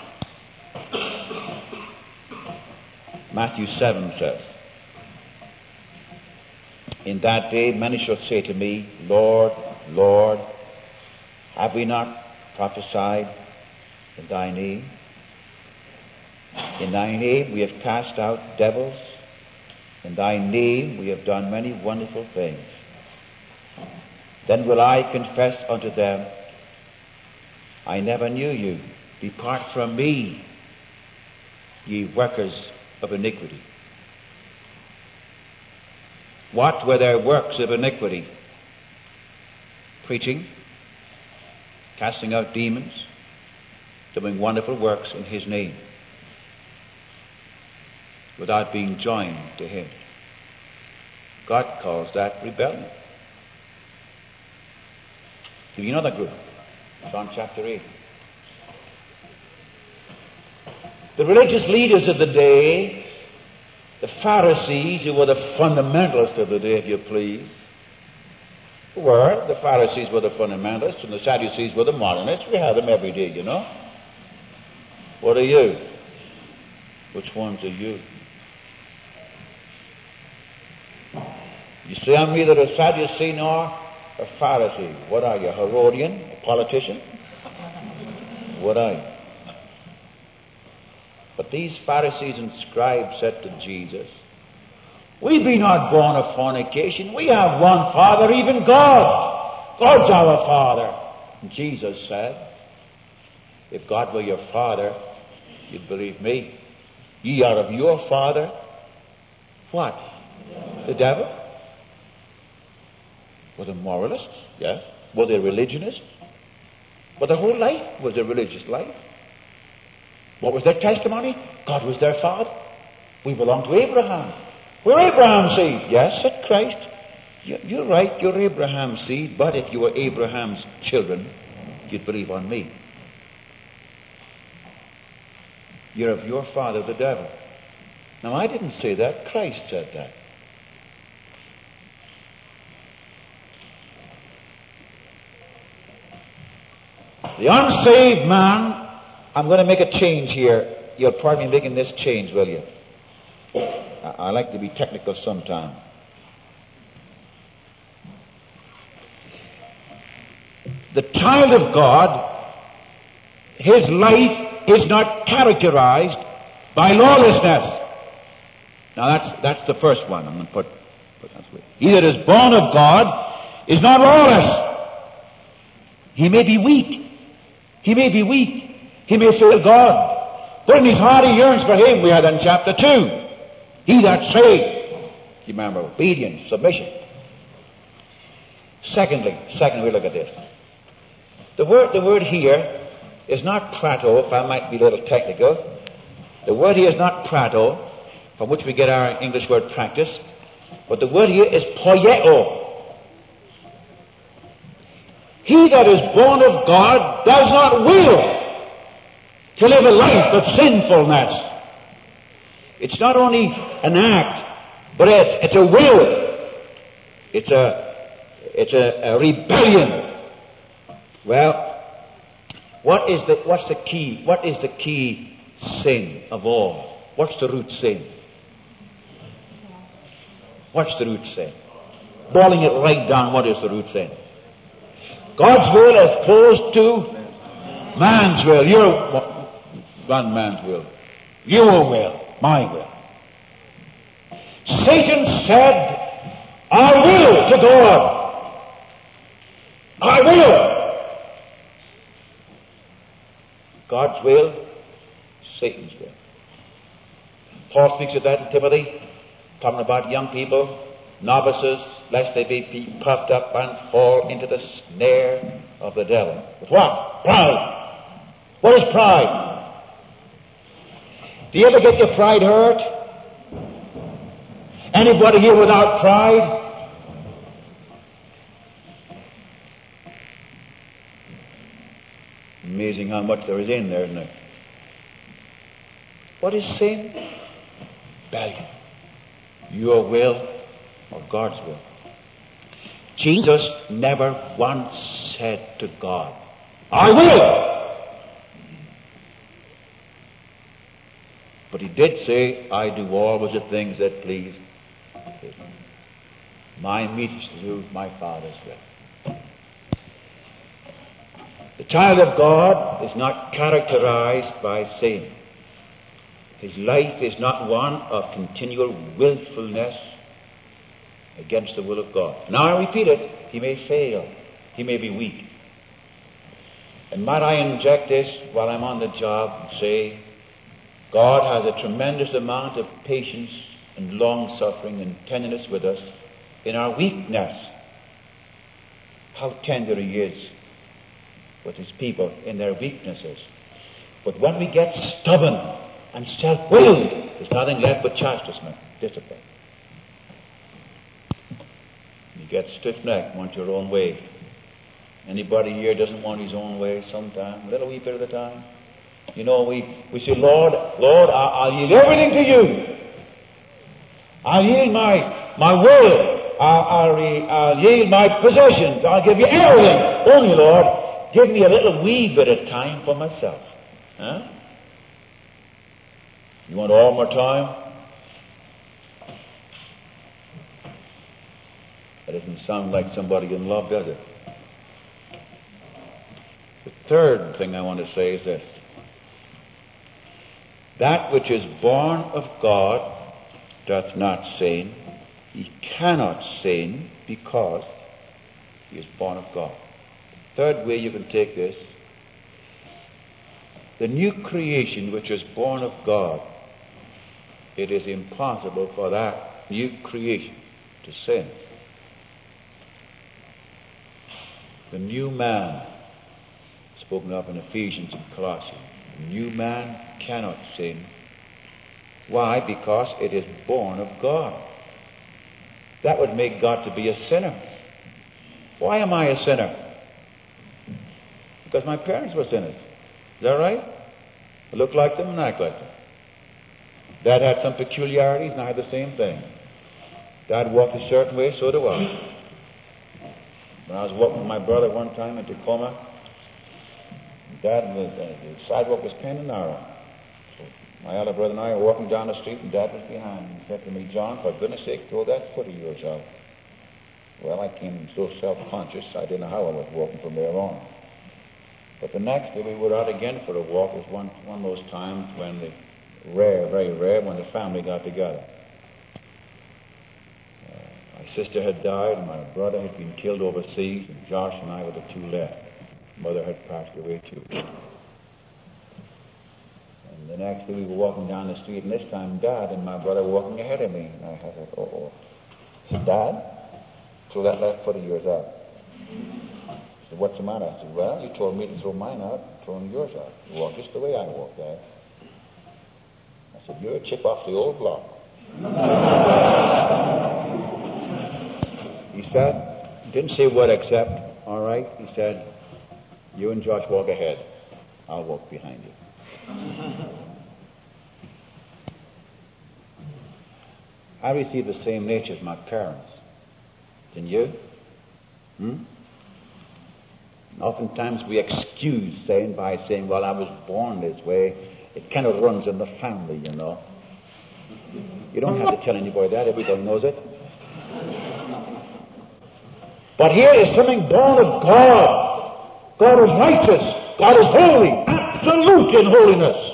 Matthew seven says, in that day many shall say to me, Lord, Lord, have we not prophesied in thy name? In thy name we have cast out devils. In thy name we have done many wonderful things. Then will I confess unto them, I never knew you. Depart from me, ye workers of iniquity. What were their works of iniquity? Preaching, casting out demons, doing wonderful works in his name, without being joined to him. God calls that rebellion. Give you another group. John chapter eight. The religious leaders of the day, the Pharisees, who were the fundamentalists of the day, if you please, were, the Pharisees were the fundamentalists and the Sadducees were the modernists. We have them every day, you know. What are you? Which ones are you? You say, I'm neither a Sadducee nor a Pharisee. What are you, a Herodian, a politician? What are you? But these Pharisees and scribes said to Jesus, we be not born of fornication. We have one Father, even God. God's our Father. And Jesus said, if God were your Father, you'd believe me. Ye are of your father, what? The devil? Were they moralists? Yes. Were they religionists? But their whole life was a religious life. What was their testimony? God was their father. We belong to Abraham. We're Abraham's seed. Yes, said Christ. You're right, you're Abraham's seed, but if you were Abraham's children, you'd believe on me. You're of your father, the devil. Now, I didn't say that. Christ said that. The unsaved man, I'm going to make a change here. You'll pardon me making this change, will you? I, I like to be technical sometime. The child of God, his life is not characterized by lawlessness. Now that's that's the first one. I'm going to put, put that way. He that is born of God is not lawless. He may be weak. He may be weak. He may fail God. But in his heart he yearns for him. We had that in chapter two. He that saved. You remember, obedience, submission. Secondly, secondly, look at this. The word, the word here is not prato, if I might be a little technical. The word here is not prato, from which we get our English word practice, but the word here is poieo. He that is born of God does not will to live a life of sinfulness. It's not only an act, but it's, it's a will. It's a, it's a, a rebellion. Well, what is the, what's the key, what is the key sin of all? What's the root sin? What's the root sin? Boiling it right down, what is the root sin? God's will as opposed to man's will. Your, one man's will. Your will. My will. Satan said, I will to God. I will. God's will, Satan's will. Paul speaks of that in Timothy, talking about young people, novices, lest they be puffed up and fall into the snare of the devil. With what? Pride. What is pride? Do you ever get your pride hurt? Anybody here without pride? Amazing how much there is in there, isn't it? What is sin? Rebellion. Your will or God's will. Jesus never once said to God, I will. But he did say, I do always the things that please him. My meat is to do my Father's will. The child of God is not characterized by sin. His life is not one of continual willfulness against the will of God. Now I repeat it, he may fail. He may be weak. And might I inject this while I'm on the job and say, God has a tremendous amount of patience and long-suffering and tenderness with us in our weakness. How tender he is with his people in their weaknesses. But when we get stubborn and self-willed, there's nothing left but chastisement, discipline. You get stiff-necked, want your own way. Anybody here doesn't want his own way sometime, a little wee bit at a time? You know, we, we say, Lord, Lord, I'll, I'll yield everything to you. I'll yield my, my will. I'll, I'll, re, I'll yield my possessions. I'll give you everything. Only, Lord, give me a little wee bit of time for myself. Huh? You want all my time? That doesn't sound like somebody in love, does it? The third thing I want to say is this. That which is born of God doth not sin. He cannot sin because he is born of God. The third way you can take this, the new creation which is born of God, it is impossible for that new creation to sin. The new man, spoken of in Ephesians and Colossians, the new man cannot sin. Why? Because it is born of God. That would make God to be a sinner. Why am I a sinner? Because my parents were sinners. Is that right? I look like them and act like them. Dad had some peculiarities and I had the same thing. Dad walked a certain way, so do I. When I was walking with my brother one time in Tacoma, Dad, the, the sidewalk was kind of narrow. So my elder brother and I were walking down the street and Dad was behind. He said to me, John, for goodness sake, throw that foot of yours out. Well, I came so self-conscious, I didn't know how I was walking from there on. But the next day we were out again for a walk. It was one, one of those times when the rare, very rare, when the family got together. Uh, my sister had died, and my brother had been killed overseas, and Josh and I were the two left. Mother had passed away too. And the next day we were walking down the street, and this time Dad and my brother were walking ahead of me. And I thought, oh, oh. I said, Dad, throw that left foot of yours out. He said, what's the matter? I said, well, you told me to throw mine out, I'm throwing yours out. You walk just the way I walk, Dad. I said, you're a chip off the old block. He said, didn't say what except, all right, he said, you and Josh walk ahead. I'll walk behind you. I received the same nature as my parents. Didn't you? Hmm? Oftentimes we excuse saying by saying, well, I was born this way. It kind of runs in the family, you know. You don't have to tell anybody that. Everybody knows it. But here is something born of God. God is righteous. God is holy. Absolute in holiness.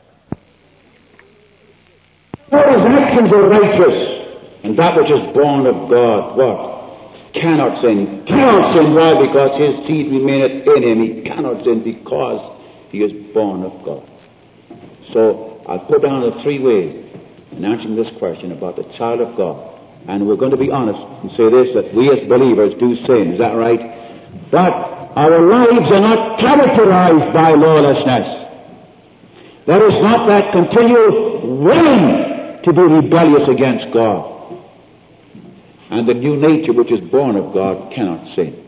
All his actions are righteous. And that which is born of God, what? Cannot sin. Cannot sin. Why? Because his seed remaineth in him. He cannot sin because he is born of God. So I'll put down the three ways in answering this question about the child of God. And we're going to be honest and say this, that we as believers do sin. Is that right? But our lives are not characterized by lawlessness. There is not that continual willing to be rebellious against God. And the new nature which is born of God cannot sin.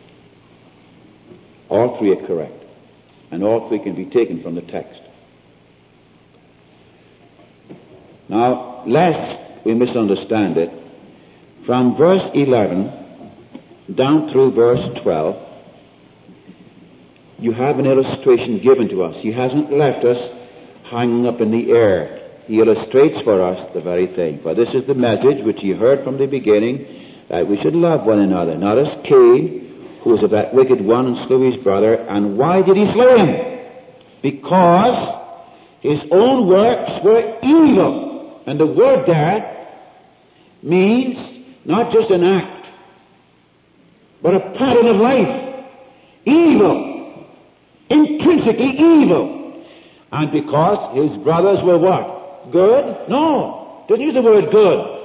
All three are correct. And all three can be taken from the text. Now, lest we misunderstand it, from verse eleven down through verse twelve, you have an illustration given to us. He hasn't left us hanging up in the air. He illustrates for us the very thing. For this is the message which you heard from the beginning, that we should love one another. Not as Cain, who was of that wicked one and slew his brother. And why did he slay him? Because his own works were evil. And the word there means not just an act, but a pattern of life. Evil. Intrinsically evil. And because his brothers were what? Good? No. Doesn't use the word good.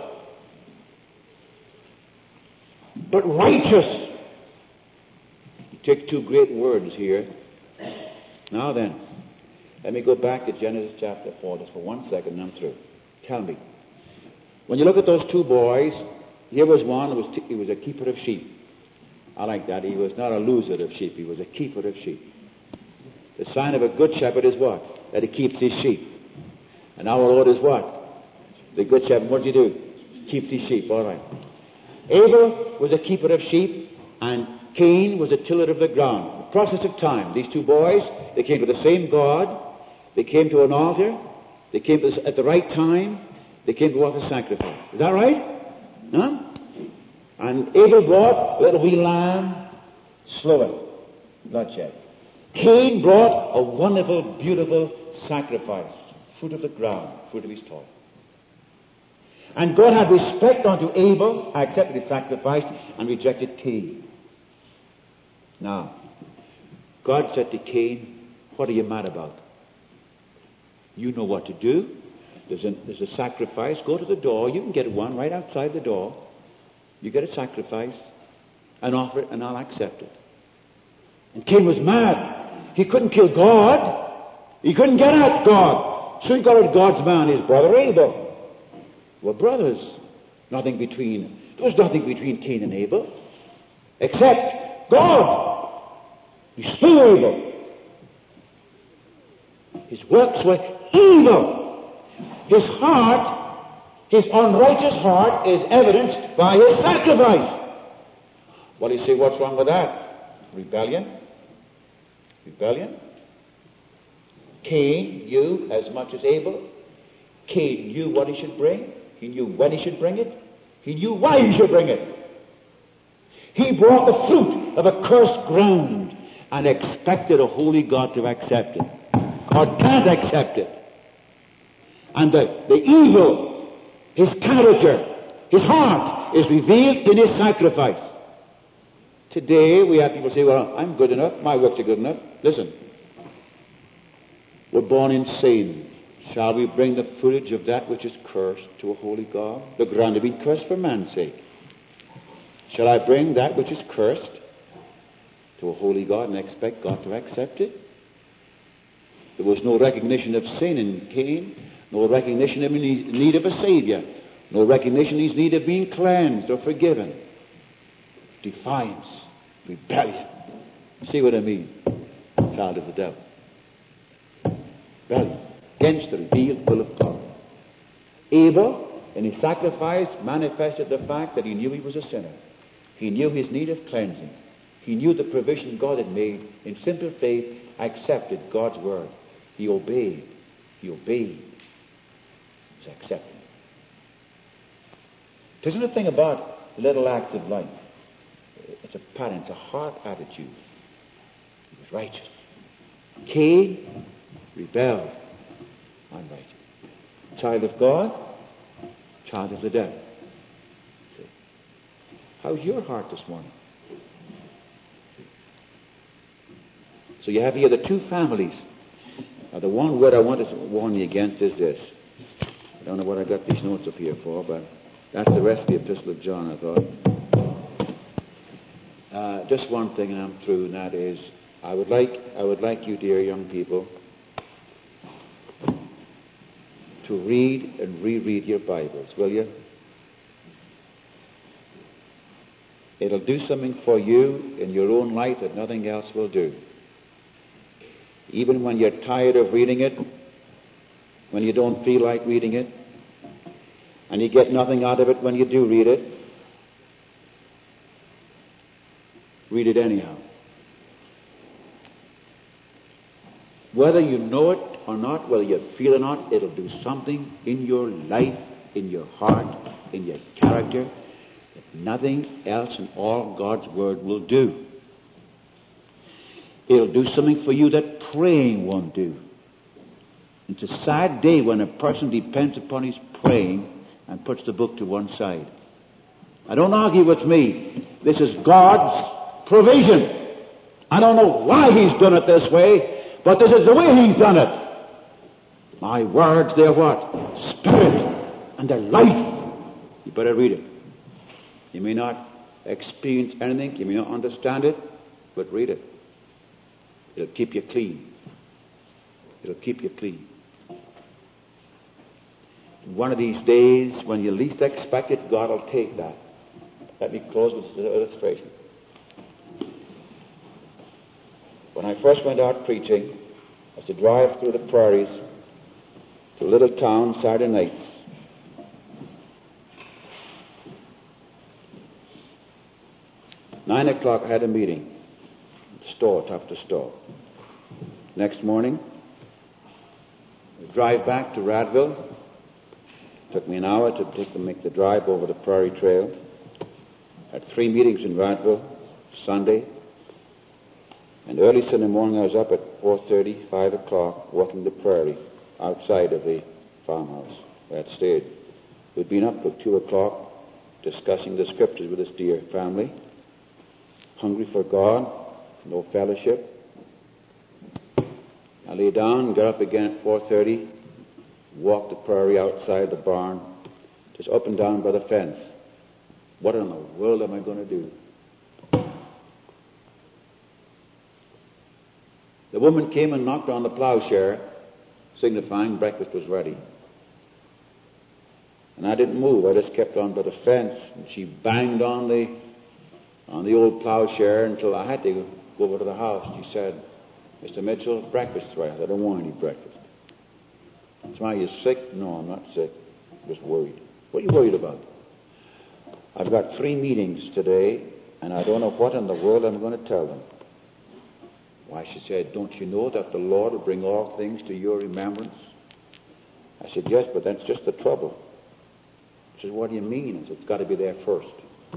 But righteous. You take two great words here. Now then, let me go back to Genesis chapter four just for one second and I'm through. Tell me. When you look at those two boys, here was one who was, t- he was a keeper of sheep. I like that. He was not a loser of sheep. He was a keeper of sheep. The sign of a good shepherd is what? That he keeps his sheep. And our Lord is what? The good shepherd. What does he do? Keeps his sheep. All right. Abel was a keeper of sheep, and Cain was a tiller of the ground. The process of time. These two boys, they came to the same God. They came to an altar. They came to, at the right time. They came to offer sacrifice. Is that right? Huh? And Abel brought a little wee lamb, slew it, bloodshed. Cain brought a wonderful, beautiful sacrifice, fruit of the ground, fruit of his toil. And God had respect unto Abel, accepted his sacrifice, and rejected Cain. Now, God said to Cain, what are you mad about? You know what to do. There's a, there's a sacrifice. Go to the door. You can get one right outside the door. You get a sacrifice and offer it, and I'll accept it. And Cain was mad. He couldn't kill God. He couldn't get at God. So he got at God's man, his brother Abel. Were brothers. Nothing between. There was nothing between Cain and Abel. Except God. He slew Abel. His works were evil. His heart, his unrighteous heart, is evidenced by his sacrifice. Well, you say, what's wrong with that? Rebellion. Rebellion. Cain knew as much as Abel. Cain knew what he should bring. He knew when he should bring it. He knew why he should bring it. He brought the fruit of a cursed ground and expected a holy God to accept it. God can't accept it. And the, the evil, his character, his heart is revealed in his sacrifice. Today we have people say, well, I'm good enough, my works are good enough. Listen, we're born in sin. Shall we bring the footage of that which is cursed to a holy God? The ground has been cursed for man's sake. Shall I bring that which is cursed to a holy God and expect God to accept it. There was no recognition of sin in Cain, no recognition of his need of a Savior, no recognition of his need of being cleansed or forgiven. Defiance, rebellion. See what I mean? Child of the devil. Rebellion against the revealed will of God. Abel, in his sacrifice, manifested the fact that he knew he was a sinner. He knew his need of cleansing. He knew the provision God had made. In simple faith, accepted God's word. He obeyed. He obeyed. He was accepted. It isn't a thing about the little acts of life. It's a pattern. It's a heart attitude. He was righteous. Cain rebelled. Unrighteous. Child of God, child of the devil. See? How's your heart this morning? So you have here the two families. Now the one word I want to warn you against is this. I don't know what I got these notes up here for, but that's the rest of the Epistle of John, I thought. Uh, just one thing and I'm through, and that is, I would like, I would like you, dear young people, to read and reread your Bibles, will you? It'll do something for you in your own life that nothing else will do. Even when you're tired of reading it, when you don't feel like reading it, and you get nothing out of it when you do read it, read it anyhow. Whether you know it or not, whether you feel it or not, it'll do something in your life, in your heart, in your character, that nothing else in all God's Word will do. It'll do something for you that praying won't do. It's a sad day when a person depends upon his praying and puts the book to one side. I don't argue with me. This is God's provision. I don't know why He's done it this way, but this is the way He's done it. My words, they're what? Spirit and they're life. You better read it. You may not experience anything, you may not understand it, but read it. It'll keep you clean. It'll keep you clean. One of these days, when you least expect it, God will take that. Let me close with an illustration. When I first went out preaching, I was to drive through the prairies to a little town Saturday nights. Nine o'clock I had a meeting. Store, top to store. Next morning, I drive back to Radville. Took me an hour to take the, make the drive over the Prairie Trail. Had three meetings in Radville, Sunday. And early Sunday morning I was up at four thirty, five o'clock, walking the prairie outside of the farmhouse where I'd stayed. We'd been up till two o'clock discussing the scriptures with this dear family. Hungry for God, no fellowship. I lay down and got up again at four thirty, walked the prairie outside the barn, just up and down by the fence. What in the world am I going to do? The woman came and knocked on the plowshare, signifying breakfast was ready. And I didn't move. I just kept on by the fence, and she banged on the on the old plowshare until I had to go over to the house. She said, "Mister Mitchell, breakfast's ready." I don't want any breakfast. That's why you're sick? No, I'm not sick. I'm just worried. What are you worried about? I've got three meetings today, and I don't know what in the world I'm going to tell them. Why, she said, "Don't you know that the Lord will bring all things to your remembrance?" I said, "Yes, but that's just the trouble." She said, "What do you mean?" I said, "It's got to be there first."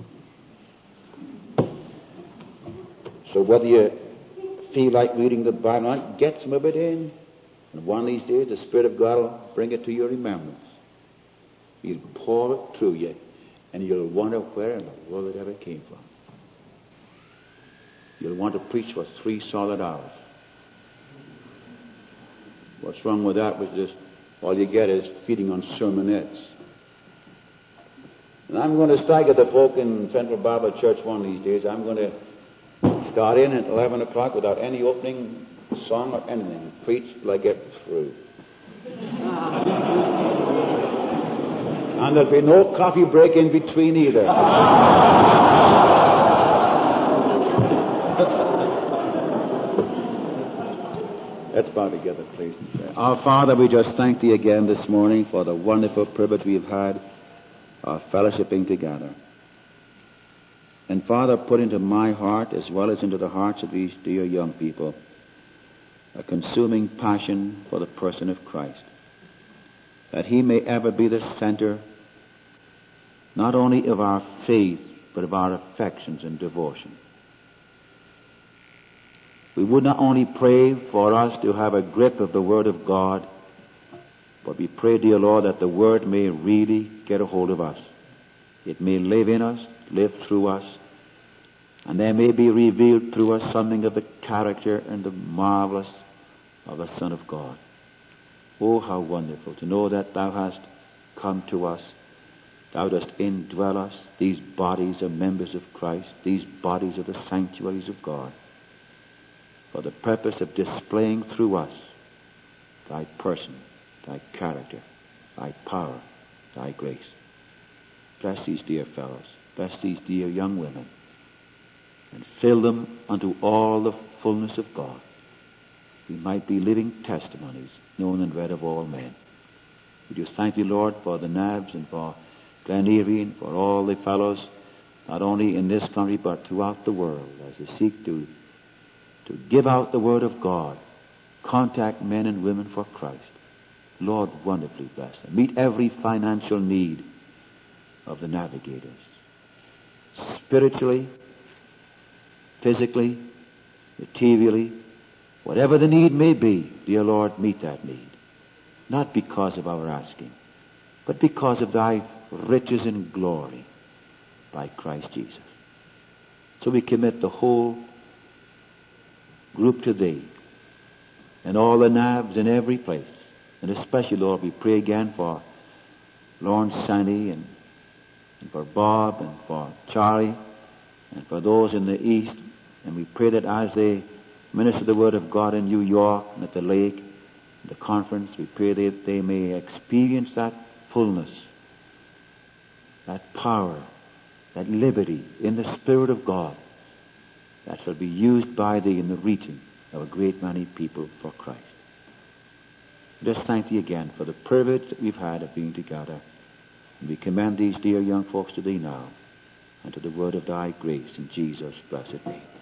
So whether you feel like reading the Bible, get some of it in. And one of these days, the Spirit of God will bring it to your remembrance. He'll pour it through you, and you'll wonder where in the world it ever came from. You'll want to preach for three solid hours. What's wrong with that was just all you get is feeding on sermonettes. And I'm going to stagger the folk in Central Bible Church one of these days. I'm going to start in at eleven o'clock without any opening song or anything. Preach till I get through. And there'll be no coffee break in between either. Let's bow together, please. Our Father, we just thank Thee again this morning for the wonderful privilege we've had of fellowshipping together. And Father, put into my heart as well as into the hearts of these dear young people a consuming passion for the person of Christ, that He may ever be the center not only of our faith, but of our affections and devotion. We would not only pray for us to have a grip of the Word of God, but we pray, dear Lord, that the Word may really get a hold of us. It may live in us, live through us, and there may be revealed through us something of the character and the marvelous of the Son of God. Oh, how wonderful to know that Thou hast come to us. Thou dost indwell us. These bodies are members of Christ. These bodies are the sanctuaries of God, for the purpose of displaying through us Thy person, Thy character, Thy power, Thy grace. Bless these dear fellows. Bless these dear young women. And fill them unto all the fullness of God. We might be living testimonies, known and read of all men. We do thank Thee, Lord, for the Nabs and for Glen Erie and for all the fellows, not only in this country but throughout the world, as they seek to, to give out the Word of God, contact men and women for Christ. Lord, wonderfully bless them. Meet every financial need of the navigators. Spiritually, physically, materially, whatever the need may be, dear Lord, meet that need. Not because of our asking, but because of Thy riches and glory by Christ Jesus. So we commit the whole group to Thee, and all the nabs in every place. And especially, Lord, we pray again for Lawrence Sandy and, and for Bob and for Charlie and for those in the East. And we pray that as they minister the Word of God in New York and at the lake, the conference, we pray that they may experience that fullness, that power, that liberty in the Spirit of God that shall be used by Thee in the reaching of a great many people for Christ. Just thank Thee again for the privilege that we've had of being together. And we commend these dear young folks to Thee now and to the word of Thy grace in Jesus' blessed name.